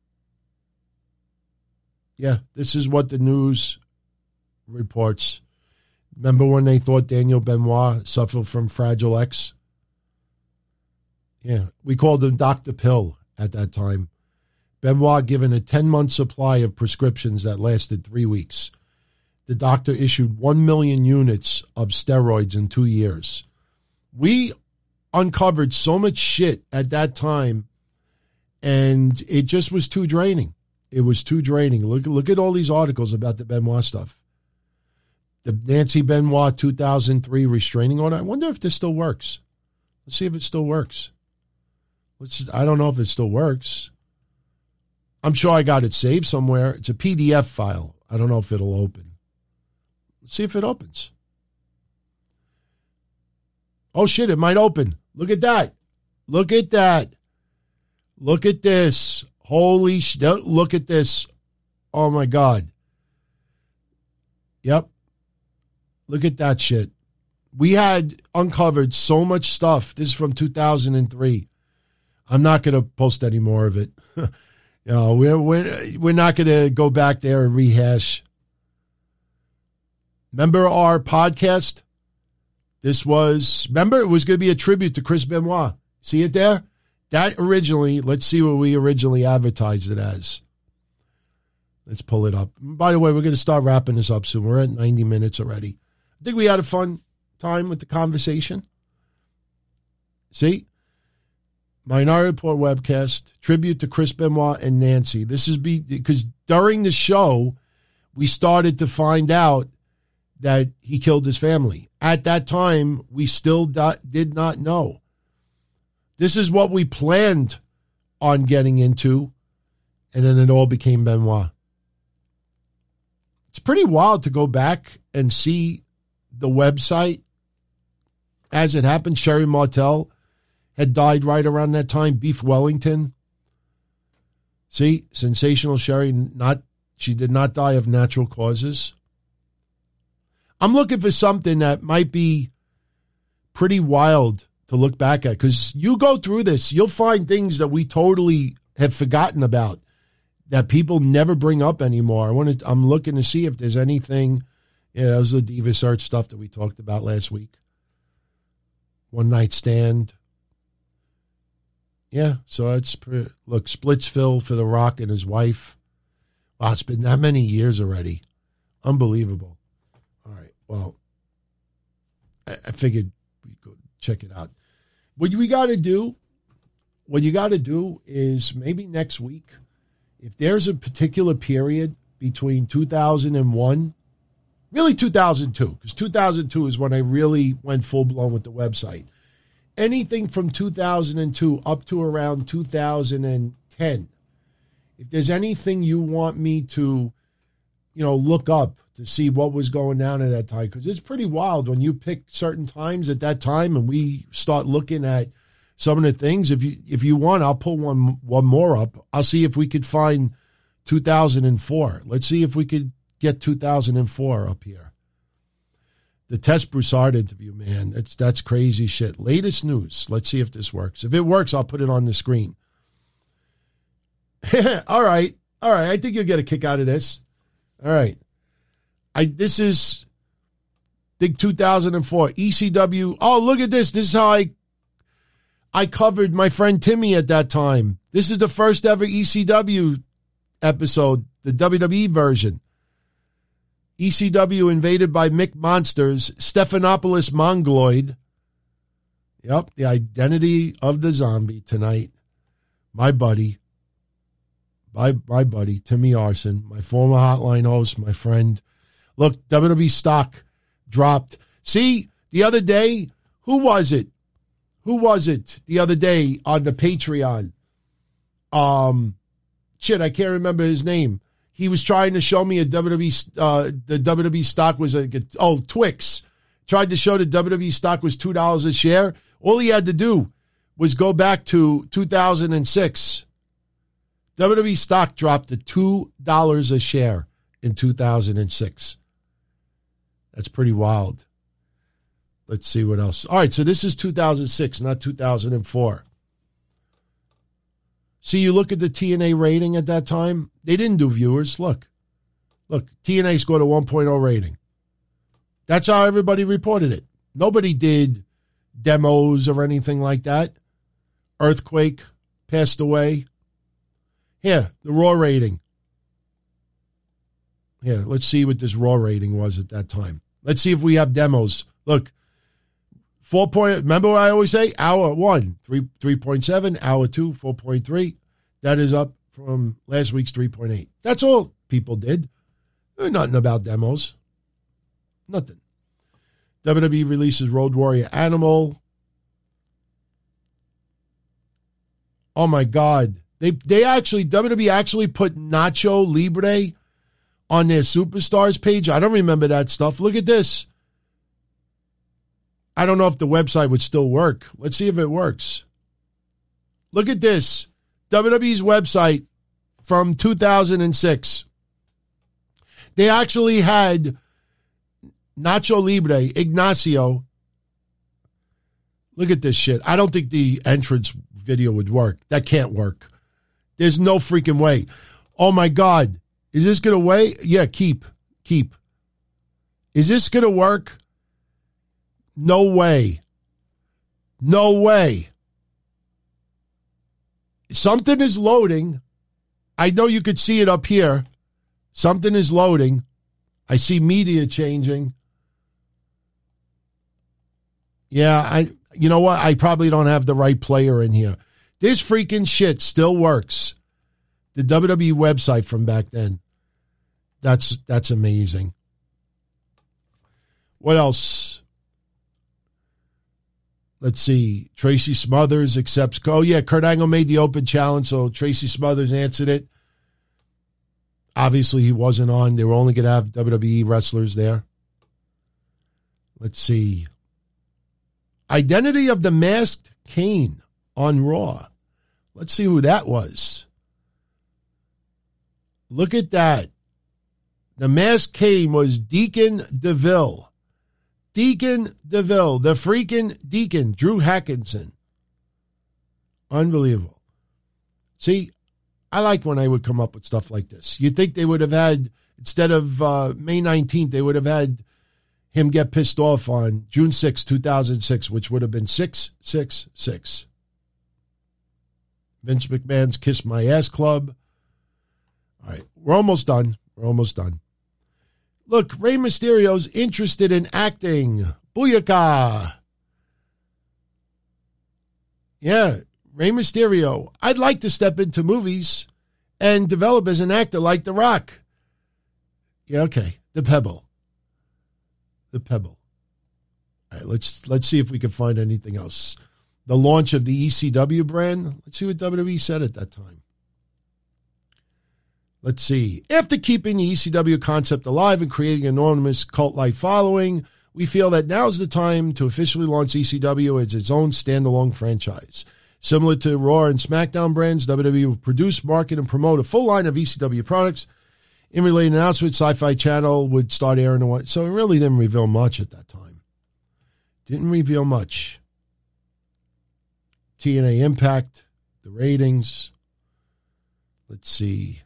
Yeah, this is what the news reports. Remember when they thought Daniel Benoit suffered from Fragile X? Yeah, we called him Doctor Pill at that time. Benoit given a ten-month supply of prescriptions that lasted three weeks. The doctor issued one million units of steroids in two years. We uncovered so much shit at that time, and it just was too draining. It was too draining. Look, look at all these articles about the Benoit stuff. The Nancy Benoit two thousand three restraining order. I wonder if this still works. Let's see if it still works. Let's. I don't know if it still works. I'm sure I got it saved somewhere. It's a P D F file. I don't know if it'll open. Let's see if it opens. Oh, shit, it might open. Look at that. Look at that. Look at this. Holy shit. Look at this. Oh, my God. Yep. Look at that shit. We had uncovered so much stuff. This is from two thousand three. I'm not going to post any more of it. you know, we're, we're, we're not going to go back there and rehash. Remember our podcast? This was, remember, it was going to be a tribute to Chris Benoit. See it there? That originally, let's see what we originally advertised it as. Let's pull it up. By the way, we're going to start wrapping this up soon. We're at ninety minutes already. I think we had a fun time with the conversation. See? Minority Report webcast, tribute to Chris Benoit and Nancy. This is be, because during the show, we started to find out that he killed his family. At that time, we still do, did not know. This is what we planned on getting into, and then it all became Benoit. It's pretty wild to go back and see the website as it happened. Sherry Martel had died right around that time. Beef Wellington. See, sensational Sherry, not she did not die of natural causes. I'm looking for something that might be pretty wild to look back at, because you go through this, you'll find things that we totally have forgotten about that people never bring up anymore. I want to, I'm looking to see if there's anything. Yeah, that was the Diva Search stuff that we talked about last week. One Night Stand. Yeah, so it's, look, Splitsville for The Rock and his wife. Wow, it's been that many years already. Unbelievable. All right. Well, I, I figured we'd go check it out. What we got to do, what you got to do is maybe next week, if there's a particular period between two thousand one, really two thousand two, because two thousand two is when I really went full-blown with the website. Anything from two thousand two up to around two thousand ten, if there's anything you want me to, you know, look up to see what was going down at that time, because it's pretty wild when you pick certain times at that time and we start looking at some of the things. If you if you want, I'll pull one one more up. I'll see if we could find two thousand four. Let's see if we could get two thousand four up here. The Tess Broussard interview, man, that's that's crazy shit. Latest news. Let's see if this works. If it works, I'll put it on the screen. All right. All right. I think you'll get a kick out of this. All right. I this is think two thousand four E C W. Oh, look at this. This is how I I covered my friend Timmy at that time. This is the first ever E C W episode, the W W E version. E C W invaded by Mick Monsters, Stephanopoulos Mongoloid. Yep, the identity of the zombie tonight. My buddy, my, my buddy, Timmy Arson, my former hotline host, my friend. Look, W W E stock dropped. See, the other day, who was it? Who was it the other day on the Patreon? Um, shit, I can't remember his name. He was trying to show me a W W E, uh, the W W E stock was, a, oh, Twix. Tried to show the W W E stock was two dollars a share. All he had to do was go back to two thousand six. W W E stock dropped to two dollars a share in two thousand six. That's pretty wild. Let's see what else. All right, so this is two thousand six, not two thousand four. See, you look at the T N A rating at that time. They didn't do viewers. Look. Look, T N A scored a one point oh rating. That's how everybody reported it. Nobody did demos or anything like that. Earthquake passed away. Here, the Raw rating. Here, let's see what this Raw rating was at that time. Let's see if we have demos. Look, four point. Remember what I always say? Hour one, three three point seven. Hour two, four point three. That is up from last week's three point eight. That's all people did. There's nothing about demos. Nothing. W W E releases Road Warrior Animal. Oh my God! They they actually W W E actually put Nacho Libre on their Superstars page. I don't remember that stuff. Look at this. I don't know if the website would still work. Let's see if it works. Look at this. W W E's website from two thousand six. They actually had Nacho Libre, Ignacio. Look at this shit. I don't think the entrance video would work. That can't work. There's no freaking way. Oh my God. Is this going to wait? Yeah, keep. Keep. Is this going to work? No way. No way. Something is loading. I know you could see it up here. Something is loading. I see media changing. Yeah, I. You know what? I probably don't have the right player in here. This freaking shit still works. The W W E website from back then. That's that's amazing. What else? Let's see. Tracy Smothers accepts. Oh, yeah. Kurt Angle made the open challenge, so Tracy Smothers answered it. Obviously, he wasn't on. They were only going to have W W E wrestlers there. Let's see. Identity of the Masked Kane on Raw. Let's see who that was. Look at that. The Masked Kane was Deacon DeVille. Deacon DeVille, the freaking Deacon, Drew Hackinson. Unbelievable. See, I like when I would come up with stuff like this. You'd think they would have had, instead of uh, May nineteenth, they would have had him get pissed off on June sixth, two thousand six, which would have been six six six. Vince McMahon's Kiss My Ass Club. All right, We're almost done. We're almost done. Look, Rey Mysterio's interested in acting. Booyaka. Yeah, Rey Mysterio. I'd like to step into movies and develop as an actor like The Rock. Yeah, okay. The Pebble. The Pebble. All right, let's let's see if we can find anything else. The launch of the E C W brand. Let's see what W W E said at that time. Let's see. After keeping the E C W concept alive and creating an enormous cult-like following, we feel that now's the time to officially launch E C W as its own standalone franchise. Similar to Raw and SmackDown brands, W W E will produce, market, and promote a full line of E C W products. In related announcements, Sci-Fi Channel would start airing the one. So it really didn't reveal much at that time. Didn't reveal much. T N A Impact, the ratings. Let's see.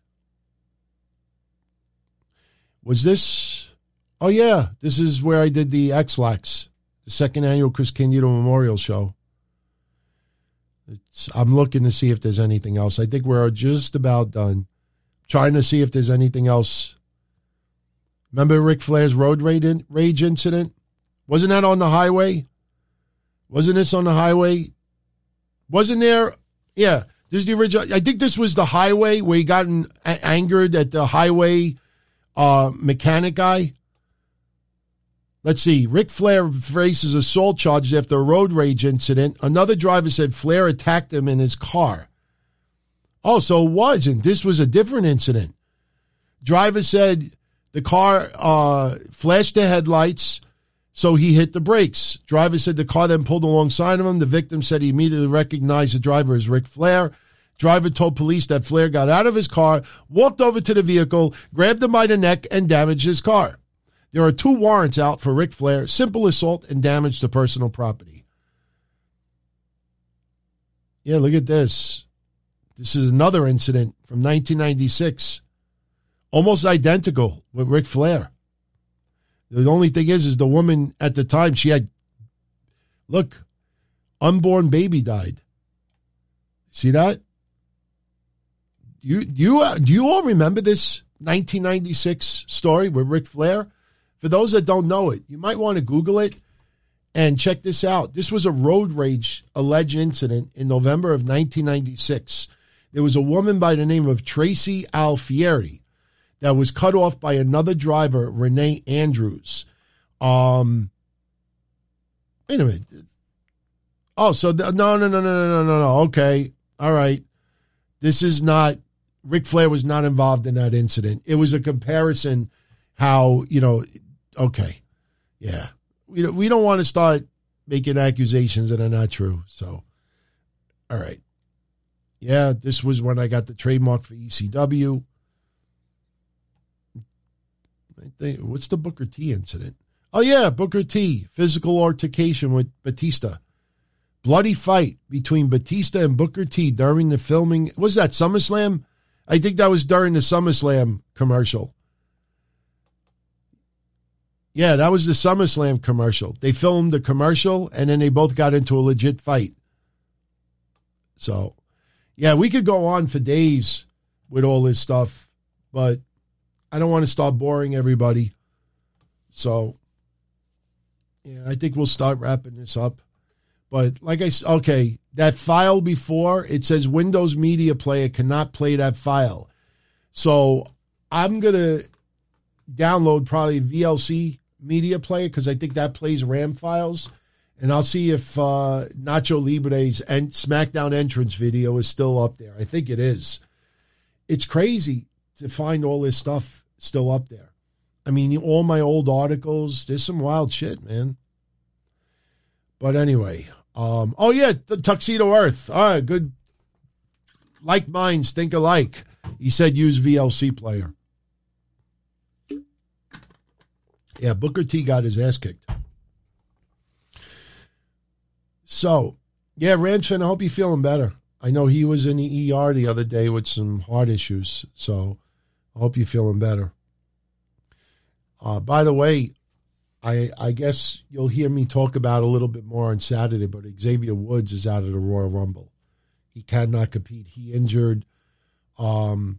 Was this? Oh, yeah. This is where I did the X-Lax, the second annual Chris Candido Memorial Show. It's, I'm looking to see if there's anything else. I think we're just about done. Trying to see if there's anything else. Remember Ric Flair's road rage incident? Wasn't that on the highway? Wasn't this on the highway? Wasn't there? Yeah. This is the original. I think this was the highway where he got in, a- angered at the highway uh, mechanic guy. Let's see. Ric Flair faces assault charges after a road rage incident. Another driver said Flair attacked him in his car. Oh, so it wasn't. This was a different incident. Driver said the car uh, flashed the headlights, so he hit the brakes. Driver said the car then pulled alongside of him. The victim said he immediately recognized the driver as Ric Flair. Driver told police that Flair got out of his car, walked over to the vehicle, grabbed him by the neck, and damaged his car. There are two warrants out for Ric Flair, simple assault and damage to personal property. Yeah, look at this. This is another incident from nineteen ninety-six. Almost identical with Ric Flair. The only thing is, is the woman at the time, she had, look, unborn baby died. See that? You, you, uh, do you all remember this nineteen ninety-six story with Ric Flair? For those that don't know it, you might want to Google it and check this out. This was a road rage alleged incident in November of nineteen ninety-six. There was a woman by the name of Tracy Alfieri that was cut off by another driver, Renee Andrews. Um, wait a minute. Oh, so the, no, no, no, no, no, no, no. Okay. All right. This is not, Ric Flair was not involved in that incident. It was a comparison how, you know, okay. Yeah. We, we don't want to start making accusations that are not true. So, all right. Yeah, this was when I got the trademark for E C W. I think, what's the Booker T incident? Oh, yeah, Booker T. Physical altercation with Batista. Bloody fight between Batista and Booker T during the filming. Was that SummerSlam? I think that was during the SummerSlam commercial. Yeah, that was the SummerSlam commercial. They filmed the commercial, and then they both got into a legit fight. So, yeah, we could go on for days with all this stuff, but I don't want to start boring everybody. So, yeah, I think we'll start wrapping this up. But like I said, okay, that file before, it says Windows Media Player cannot play that file. So I'm going to download probably V L C Media Player because I think that plays RAM files. And I'll see if uh, Nacho Libre's and SmackDown entrance video is still up there. I think it is. It's crazy to find all this stuff still up there. I mean, all my old articles, there's some wild shit, man. But anyway, um, oh yeah, the Tuxedo Earth. All right, good. Like minds think alike. He said use V L C player. Yeah, Booker T got his ass kicked. So, yeah, Ranfin, I hope you're feeling better. I know he was in the E R the other day with some heart issues, so I hope you're feeling better. Uh, by the way, I I guess you'll hear me talk about a little bit more on Saturday, but Xavier Woods is out of the Royal Rumble. He cannot compete. He injured. Um,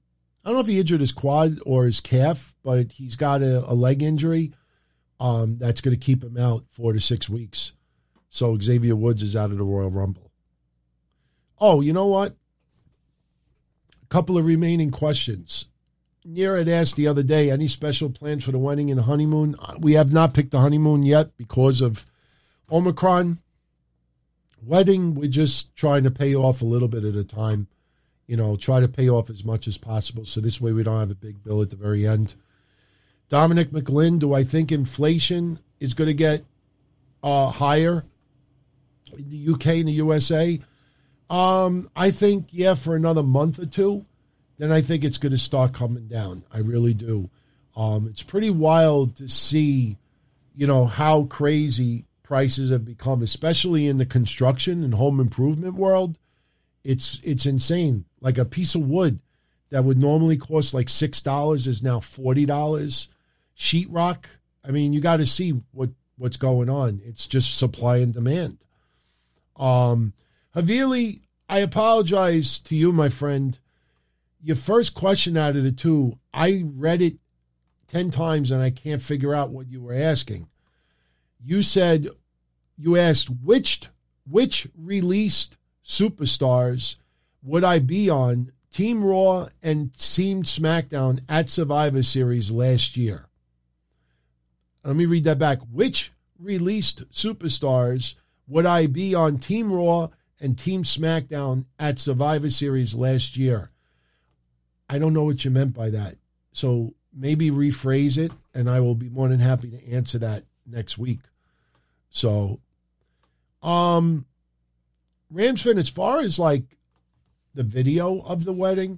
I don't know if he injured his quad or his calf, but he's got a, a leg injury um, that's going to keep him out four to six weeks. So Xavier Woods is out of the Royal Rumble. Oh, you know what? A couple of remaining questions. Nira had asked the other day, any special plans for the wedding and the honeymoon? We have not picked the honeymoon yet because of Omicron. Wedding, we're just trying to pay off a little bit at a time. You know, try to pay off as much as possible so this way we don't have a big bill at the very end. Dominic McLean, do I think inflation is going to get uh, higher in the U K and the U S A? Um, I think, yeah, for another month or two, then I think it's going to start coming down. I really do. Um, it's pretty wild to see, you know, how crazy prices have become, especially in the construction and home improvement world. It's it's insane. Like a piece of wood that would normally cost like six dollars is now forty dollars. Sheetrock, I mean, you got to see what, what's going on. It's just supply and demand. Um, Havili, I apologize to you, my friend. Your first question out of the two, I read it ten times and I can't figure out what you were asking. You said, you asked, which which released superstars would I be on Team Raw and Team SmackDown at Survivor Series last year? Let me read that back. Which released superstars would I be on Team Raw and Team SmackDown at Survivor Series last year? I don't know what you meant by that. So maybe rephrase it, and I will be more than happy to answer that next week. So, um, Ramsfin, as far as like the video of the wedding,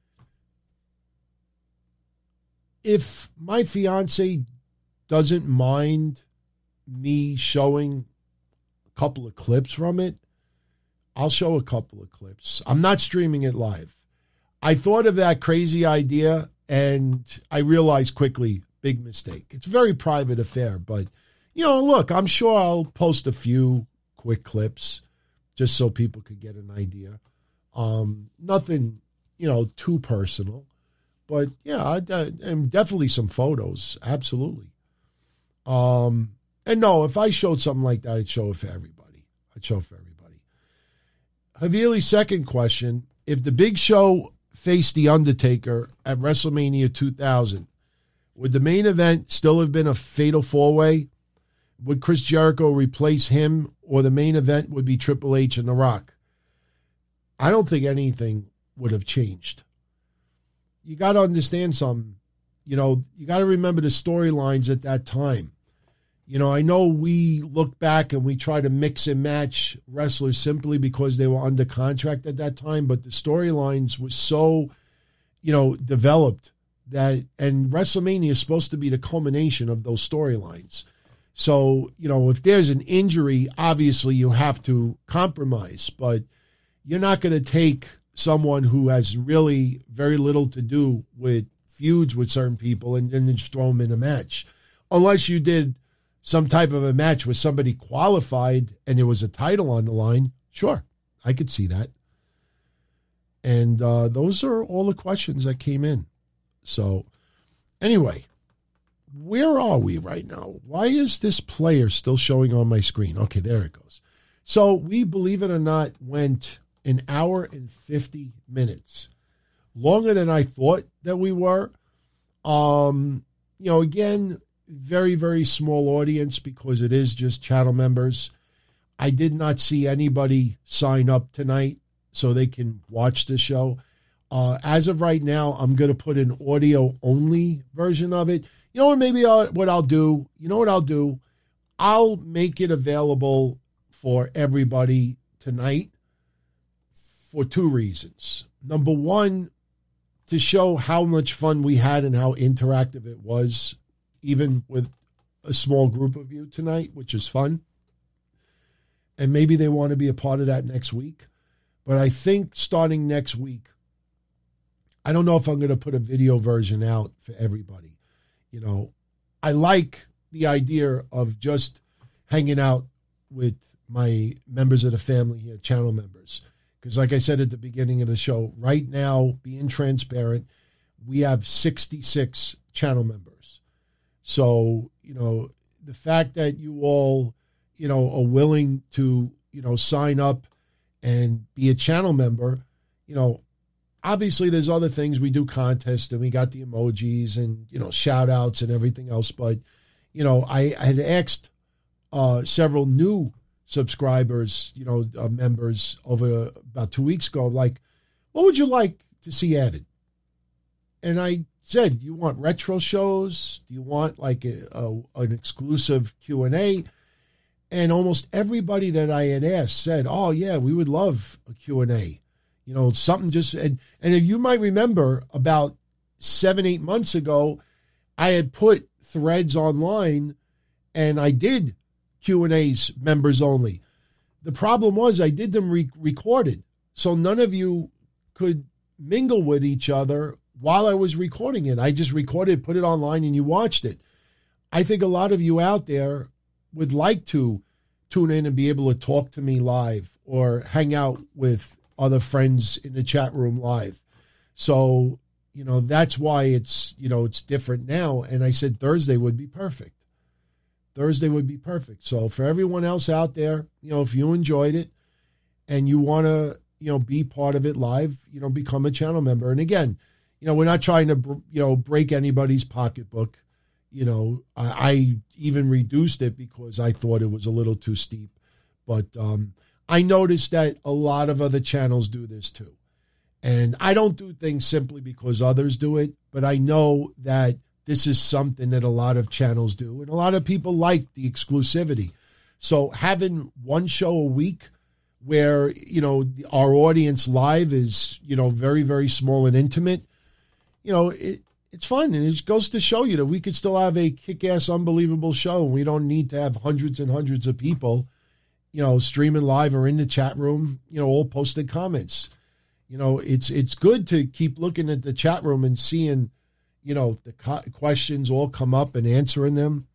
if my fiance doesn't mind me showing a couple of clips from it, I'll show a couple of clips. I'm not streaming it live. I thought of that crazy idea, and I realized quickly, big mistake. It's a very private affair, but, you know, look, I'm sure I'll post a few quick clips just so people could get an idea. Um, nothing, you know, too personal, but, yeah, I, I, and definitely some photos, absolutely. Um, and, no, if I showed something like that, I'd show it for everybody. I'd show it for everybody. Havili's second question, if the Big Show faced The Undertaker at WrestleMania two thousand, would the main event still have been a fatal four-way? Would Chris Jericho replace him, or the main event would be Triple H and The Rock? I don't think anything would have changed. You got to understand something. You know, you got to remember the storylines at that time. You know, I know we look back and we try to mix and match wrestlers simply because they were under contract at that time, but the storylines were so, you know, developed that, and WrestleMania is supposed to be the culmination of those storylines. So, you know, if there's an injury, obviously you have to compromise, but you're not going to take someone who has really very little to do with feuds with certain people and then just throw them in a match. Unless you did some type of a match with somebody qualified and there was a title on the line, sure, I could see that. And uh, those are all the questions that came in. So, anyway, where are we right now? Why is this player still showing on my screen? Okay, there it goes. So, we, believe it or not, went an hour and fifty minutes. Longer than I thought that we were. Um, you know, again, very, very small audience because it is just channel members. I did not see anybody sign up tonight so they can watch the show. Uh, as of right now, I'm going to put an audio-only version of it. You know what, maybe I'll, what I'll do? You know what I'll do? I'll make it available for everybody tonight for two reasons. Number one, to show how much fun we had and how interactive it was, even with a small group of you tonight, which is fun. And maybe they want to be a part of that next week. But I think starting next week, I don't know if I'm going to put a video version out for everybody. You know, I like the idea of just hanging out with my members of the family here, channel members. Because like I said at the beginning of the show, right now, being transparent, we have sixty-six channel members. So, you know, the fact that you all, you know, are willing to, you know, sign up and be a channel member, you know, obviously there's other things. We do contests and we got the emojis and, you know, shout outs and everything else. But, you know, I, I had asked uh, several new subscribers, you know, uh, members over about two weeks ago, like, what would you like to see added? And I said, you want retro shows? Do you want like a, a, an exclusive Q and A? And almost everybody that I had asked said, oh, yeah, we would love a Q and A. You know, something just, and, and you might remember about seven, eight months ago, I had put threads online and I did Q and A's members only. The problem was I did them re- recorded. So none of you could mingle with each other while I was recording it. I just recorded, put it online, and you watched it. I think a lot of you out there would like to tune in and be able to talk to me live or hang out with other friends in the chat room live. So, you know, that's why it's, you know, it's different now. And I said Thursday would be perfect. Thursday would be perfect. So for everyone else out there, you know, if you enjoyed it and you want to, you know, be part of it live, you know, become a channel member. And again, you know, we're not trying to, you know, break anybody's pocketbook. You know, I, I even reduced it because I thought it was a little too steep. But um, I noticed that a lot of other channels do this too. And I don't do things simply because others do it, but I know that this is something that a lot of channels do. And a lot of people like the exclusivity. So having one show a week where, you know, our audience live is, you know, very, very small and intimate, you know, it, it's fun. And it goes to show you that we could still have a kick-ass, unbelievable show. We don't need to have hundreds and hundreds of people, you know, streaming live or in the chat room, you know, all posted comments. You know, it's it's good to keep looking at the chat room and seeing, you know, the co- questions all come up and answering them.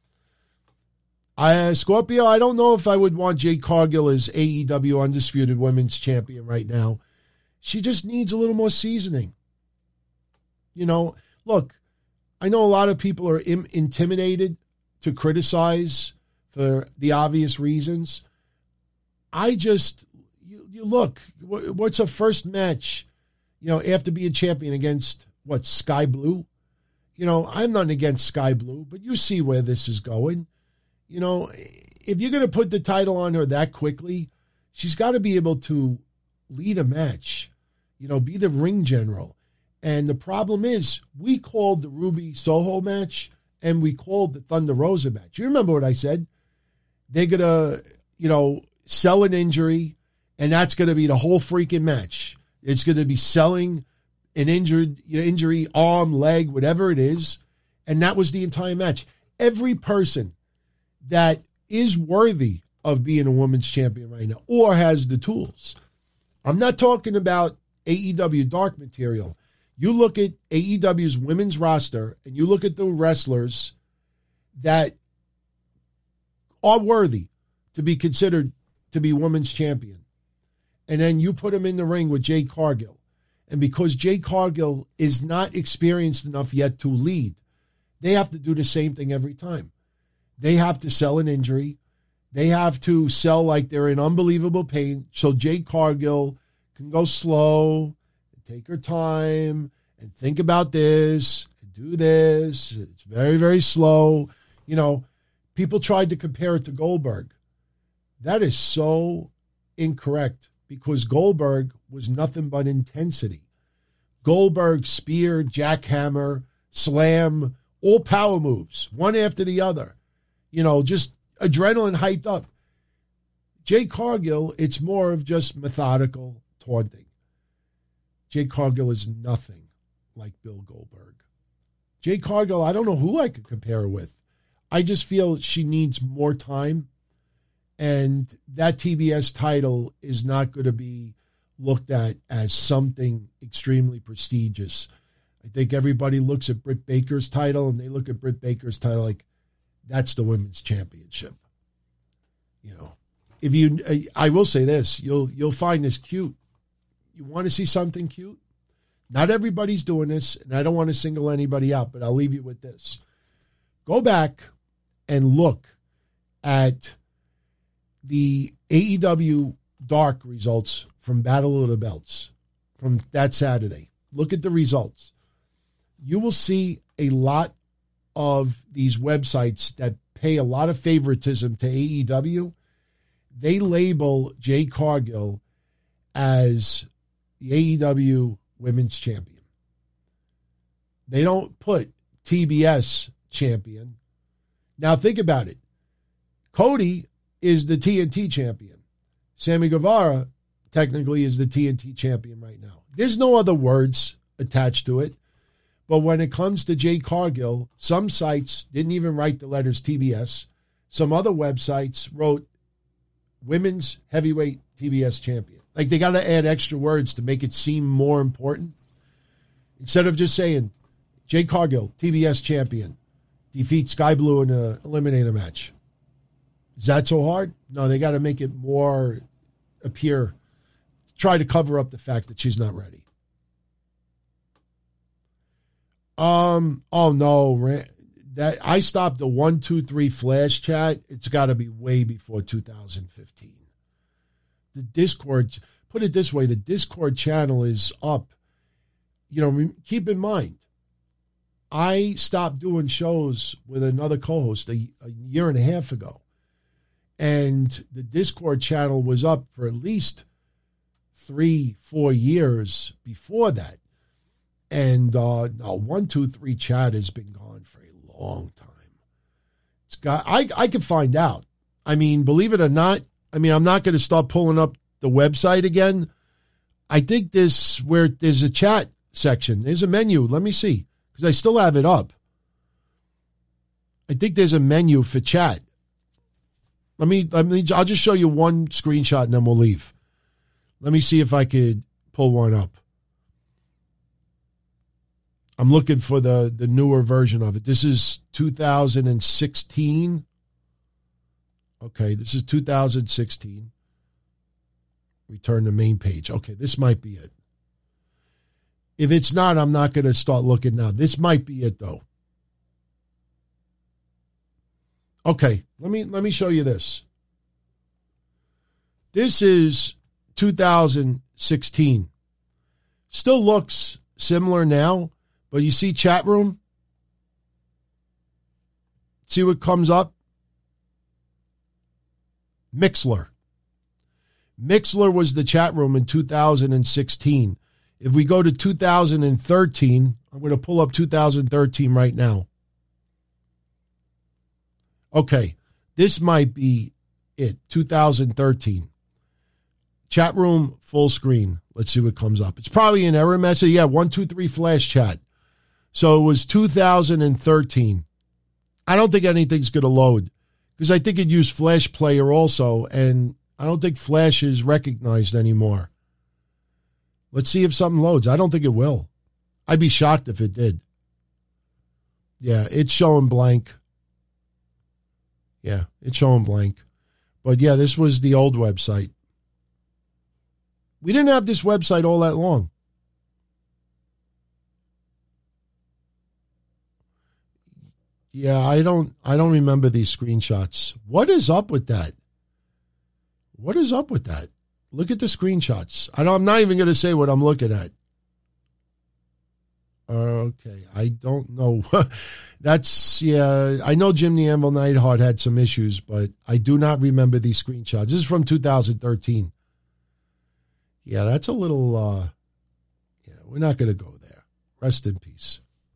I, Scorpio, I don't know if I would want Jade Cargill as A E W Undisputed Women's Champion right now. She just needs a little more seasoning. You know, look, I know a lot of people are im- intimidated to criticize for the obvious reasons. I just, you, you look, what, what's a first match, you know, after being champion against, what, Sky Blue? You know, I'm not against Sky Blue, but you see where this is going. You know, if you're going to put the title on her that quickly, she's got to be able to lead a match, you know, be the ring general. And the problem is we called the Ruby Soho match and we called the Thunder Rosa match. You remember what I said? They're going to, you know, sell an injury, and that's going to be the whole freaking match. It's going to be selling an injured, you know, injury, arm, leg, whatever it is. And that was the entire match. Every person that is worthy of being a women's champion right now or has the tools. I'm not talking about A E W dark material. You look at A E W's women's roster and you look at the wrestlers that are worthy to be considered to be women's champion. And then you put them in the ring with Jade Cargill. And because Jade Cargill is not experienced enough yet to lead, they have to do the same thing every time. They have to sell an injury. They have to sell like they're in unbelievable pain. So Jade Cargill can go slow, and take her time, and think about this, and do this. It's very, very slow. You know, people tried to compare it to Goldberg. That is so incorrect because Goldberg was nothing but intensity. Goldberg, spear, jackhammer, slam, all power moves, one after the other. You know, just adrenaline hyped up. Jade Cargill, it's more of just methodical taunting. Jade Cargill is nothing like Bill Goldberg. Jade Cargill, I don't know who I could compare her with. I just feel she needs more time. And that T B S title is not going to be looked at as something extremely prestigious. I think everybody looks at Britt Baker's title and they look at Britt Baker's title like, that's the women's championship. You know, if you, I will say this, you'll, you'll find this cute. You want to see something cute? Not everybody's doing this, and I don't want to single anybody out, but I'll leave you with this. Go back and look at the A E W Dark results from Battle of the Belts from that Saturday. Look at the results. You will see a lot of these websites that pay a lot of favoritism to A E W. They label Jade Cargill as the A E W Women's Champion. They don't put T B S Champion. Now think about it. Cody is the T N T Champion. Sammy Guevara technically is the T N T Champion right now. There's no other words attached to it. But when it comes to Jade Cargill, some sites didn't even write the letters T B S. Some other websites wrote Women's Heavyweight T B S Champion. Like they got to add extra words to make it seem more important. Instead of just saying, Jade Cargill, T B S Champion, defeats Sky Blue in an eliminator match. Is that so hard? No, they got to make it more appear, try to cover up the fact that she's not ready. Um. Oh no, that I stopped the one two three flash chat. It's got to be way before two thousand fifteen. The Discord, put it this way, the Discord channel is up. You know, keep in mind, I stopped doing shows with another co-host a, a year and a half ago, and the Discord channel was up for at least three, four years before that. And uh, no, one, two, three chat has been gone for a long time. It's got. I I can find out. I mean, believe it or not. I mean, I'm not going to start pulling up the website again. I think this where there's a chat section. There's a menu. Let me see because I still have it up. I think there's a menu for chat. Let me. Let me. I'll just show you one screenshot and then we'll leave. Let me see if I could pull one up. I'm looking for the, the newer version of it. This is two thousand sixteen. Okay, this is two thousand sixteen. Return to main page. Okay, this might be it. If it's not, I'm not going to start looking now. This might be it, though. Okay, let me let me show you this. This is two thousand sixteen. Still looks similar now. But you see chat room? See what comes up? Mixler. Mixler was the chat room in two thousand sixteen. If we go to two thousand thirteen, I'm going to pull up two thousand thirteen right now. Okay, this might be it, two thousand thirteen. Chat room, full screen. Let's see what comes up. It's probably an error message. Yeah, one two three flash chat. So it was two thousand thirteen. I don't think anything's going to load because I think it used Flash Player also, and I don't think Flash is recognized anymore. Let's see if something loads. I don't think it will. I'd be shocked if it did. Yeah, it's showing blank. Yeah, it's showing blank. But yeah, this was the old website. We didn't have this website all that long. Yeah, I don't I don't remember these screenshots. What is up with that? What is up with that? Look at the screenshots. I don't, I'm not even going to say what I'm looking at. Okay, I don't know. That's, yeah, I know Jim the Anvil Neidhart had some issues, but I do not remember these screenshots. This is from two thousand thirteen. Yeah, that's a little, uh, yeah, we're not going to go there. Rest in peace.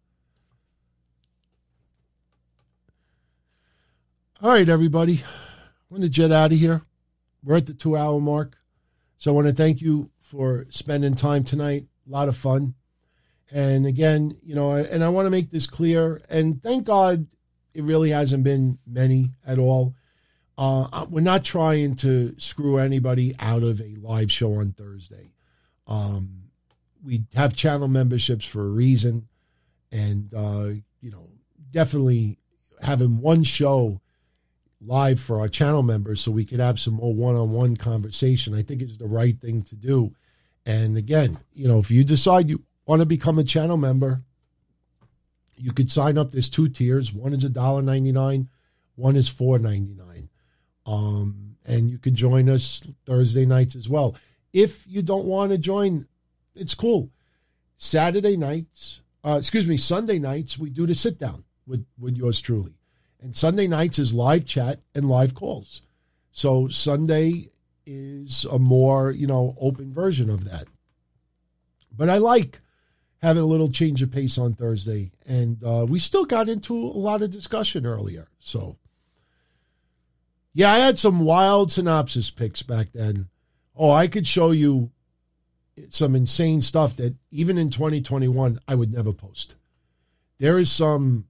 All right, everybody. I'm going to jet out of here. We're at the two-hour mark. So I want to thank you for spending time tonight. A lot of fun. And again, you know, and I want to make this clear. And thank God it really hasn't been many at all. Uh, we're not trying to screw anybody out of a live show on Thursday. Um, we have channel memberships for a reason. And, uh, you know, definitely having one show live for our channel members so we could have some more one-on-one conversation, I think is the right thing to do. And again, you know, if you decide you want to become a channel member, you could sign up. There's two tiers. One is one dollar ninety-nine. One is four dollars and ninety-nine cents. Um, and you could join us Thursday nights as well. If you don't want to join, it's cool. Saturday nights, uh, excuse me, Sunday nights, we do the sit down with, with yours truly. And Sunday nights is live chat and live calls. So Sunday is a more, you know, open version of that. But I like having a little change of pace on Thursday. And uh, we still got into a lot of discussion earlier. So, yeah, I had some wild synopsis picks back then. Oh, I could show you some insane stuff that even in twenty twenty-one, I would never post. There is some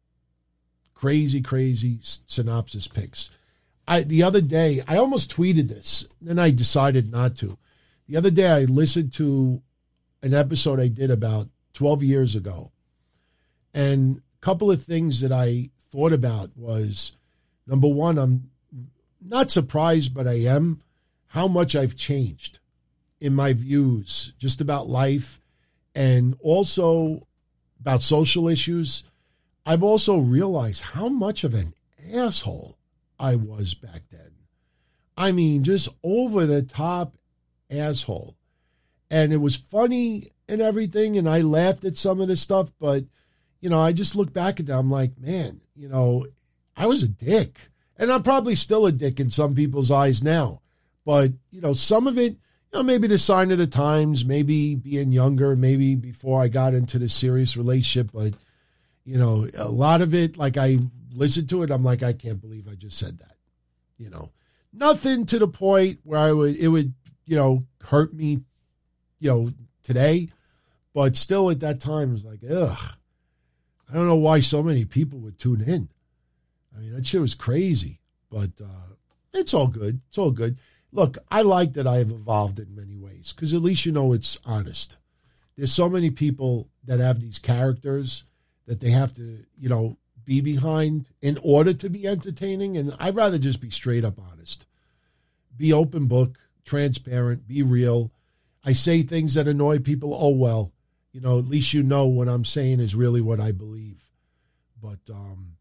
crazy, crazy synopsis picks. I, the other day, I almost tweeted this, then I decided not to. The other day, I listened to an episode I did about twelve years ago. And a couple of things that I thought about was, number one, I'm not surprised, but I am, how much I've changed in my views just about life and also about social issues. I've also realized how much of an asshole I was back then. I mean, just over the top asshole. And it was funny and everything, and I laughed at some of the stuff, but, you know, I just look back at that. I'm like, man, you know, I was a dick. And I'm probably still a dick in some people's eyes now. But, you know, some of it, you know, maybe the sign of the times, maybe being younger, maybe before I got into the serious relationship. But, you know, a lot of it, like I listened to it, I'm like, I can't believe I just said that. You know, nothing to the point where I would, it would, you know, hurt me, you know, today. But still at that time, it was like, ugh, I don't know why so many people would tune in. I mean, that shit was crazy. But uh, it's all good. It's all good. Look, I like that I have evolved in many ways because at least you know it's honest. There's so many people that have these characters that they have to, you know, be behind in order to be entertaining. And I'd rather just be straight up honest. Be open book, transparent, be real. I say things that annoy people. Oh, well, you know, at least you know what I'm saying is really what I believe. But, um,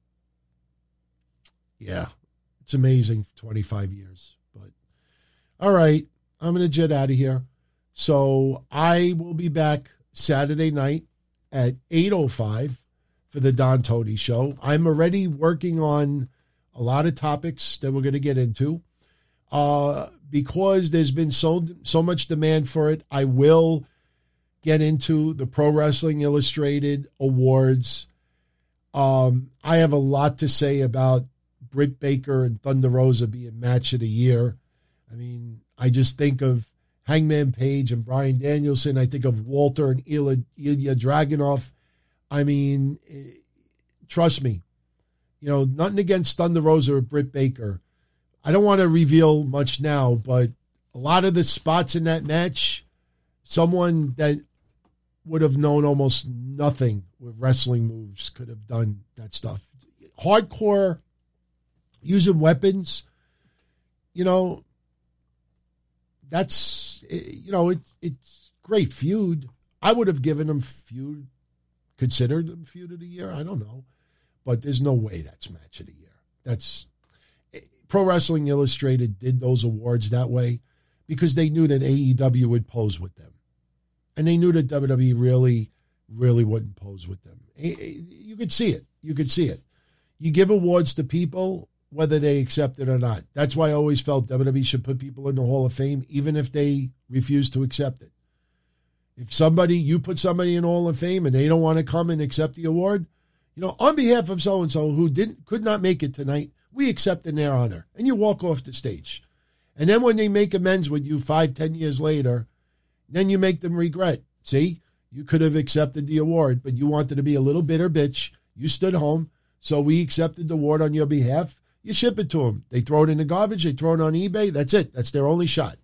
yeah, it's amazing for twenty-five years. But, all right, I'm going to jet out of here. So I will be back Saturday night at eight oh five for the Don Tony Show. I'm already working on a lot of topics that we're going to get into. Uh, because there's been so so much demand for it, I will get into the Pro Wrestling Illustrated Awards. Um, I have a lot to say about Britt Baker and Thunder Rosa being match of the year. I mean, I just think of Hangman Page and Bryan Danielson. I think of Walter and Ilya, Ilya Dragunov. I mean, trust me, you know, nothing against Thunder Rosa or Britt Baker. I don't want to reveal much now, but a lot of the spots in that match, someone that would have known almost nothing with wrestling moves could have done that stuff. Hardcore, using weapons, you know, that's, you know, it, it's great feud. I would have given them feud, considered them feud of the year. I don't know. But there's no way that's match of the year. That's, Pro Wrestling Illustrated did those awards that way because they knew that A E W would pose with them. And they knew that W W E really, really wouldn't pose with them. You could see it. You could see it. You give awards to people, whether they accept it or not. That's why I always felt W W E should put people in the Hall of Fame, even if they refuse to accept it. If somebody, you put somebody in the Hall of Fame and they don't want to come and accept the award, you know, on behalf of so-and-so who didn't, could not make it tonight, we accept in their honor. And you walk off the stage. And then when they make amends with you five, ten years later, then you make them regret. See, you could have accepted the award, but you wanted to be a little bitter bitch. You stood home, so we accepted the award on your behalf. You ship it to them. They throw it in the garbage. They throw it on eBay. That's it. That's their only shot.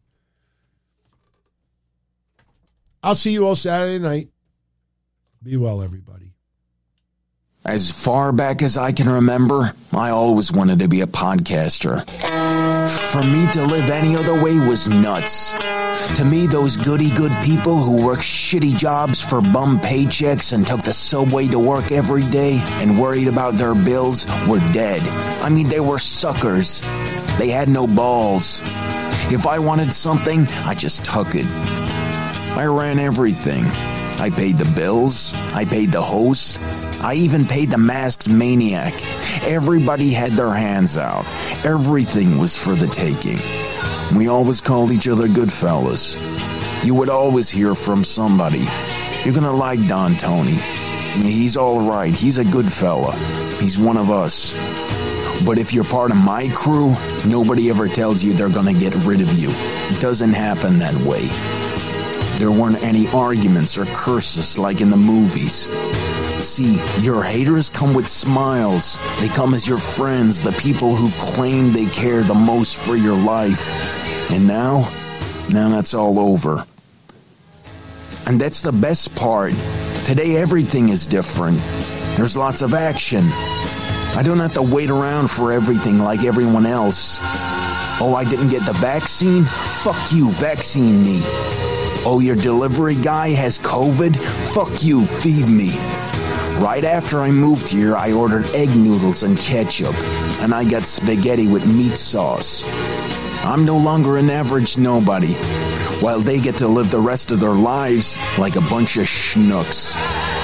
I'll see you all Saturday night. Be well, everybody. As far back as I can remember, I always wanted to be a podcaster. For me to live any other way was nuts. To me, those goody-good people who worked shitty jobs for bum paychecks and took the subway to work every day and worried about their bills were dead. I mean, they were suckers. They had no balls. If I wanted something, I just took it. I ran everything. I paid the bills. I paid the host. I even paid the masked maniac. Everybody had their hands out. Everything was for the taking. We always called each other good fellas. You would always hear from somebody. You're gonna like Don Tony. He's all right. He's a good fella. He's one of us. But if you're part of my crew, nobody ever tells you they're gonna get rid of you. It doesn't happen that way. There weren't any arguments or curses like in the movies. See, your haters come with smiles. They come as your friends, the people who claim they care the most for your life. And now, now that's all over. And that's the best part. Today everything is different. There's lots of action. I don't have to wait around for everything like everyone else. Oh, I didn't get the vaccine? Fuck you, vaccine me. Oh, your delivery guy has COVID? Fuck you, feed me. Right after I moved here, I ordered egg noodles and ketchup, and I got spaghetti with meat sauce. I'm no longer an average nobody, while they get to live the rest of their lives like a bunch of schnooks.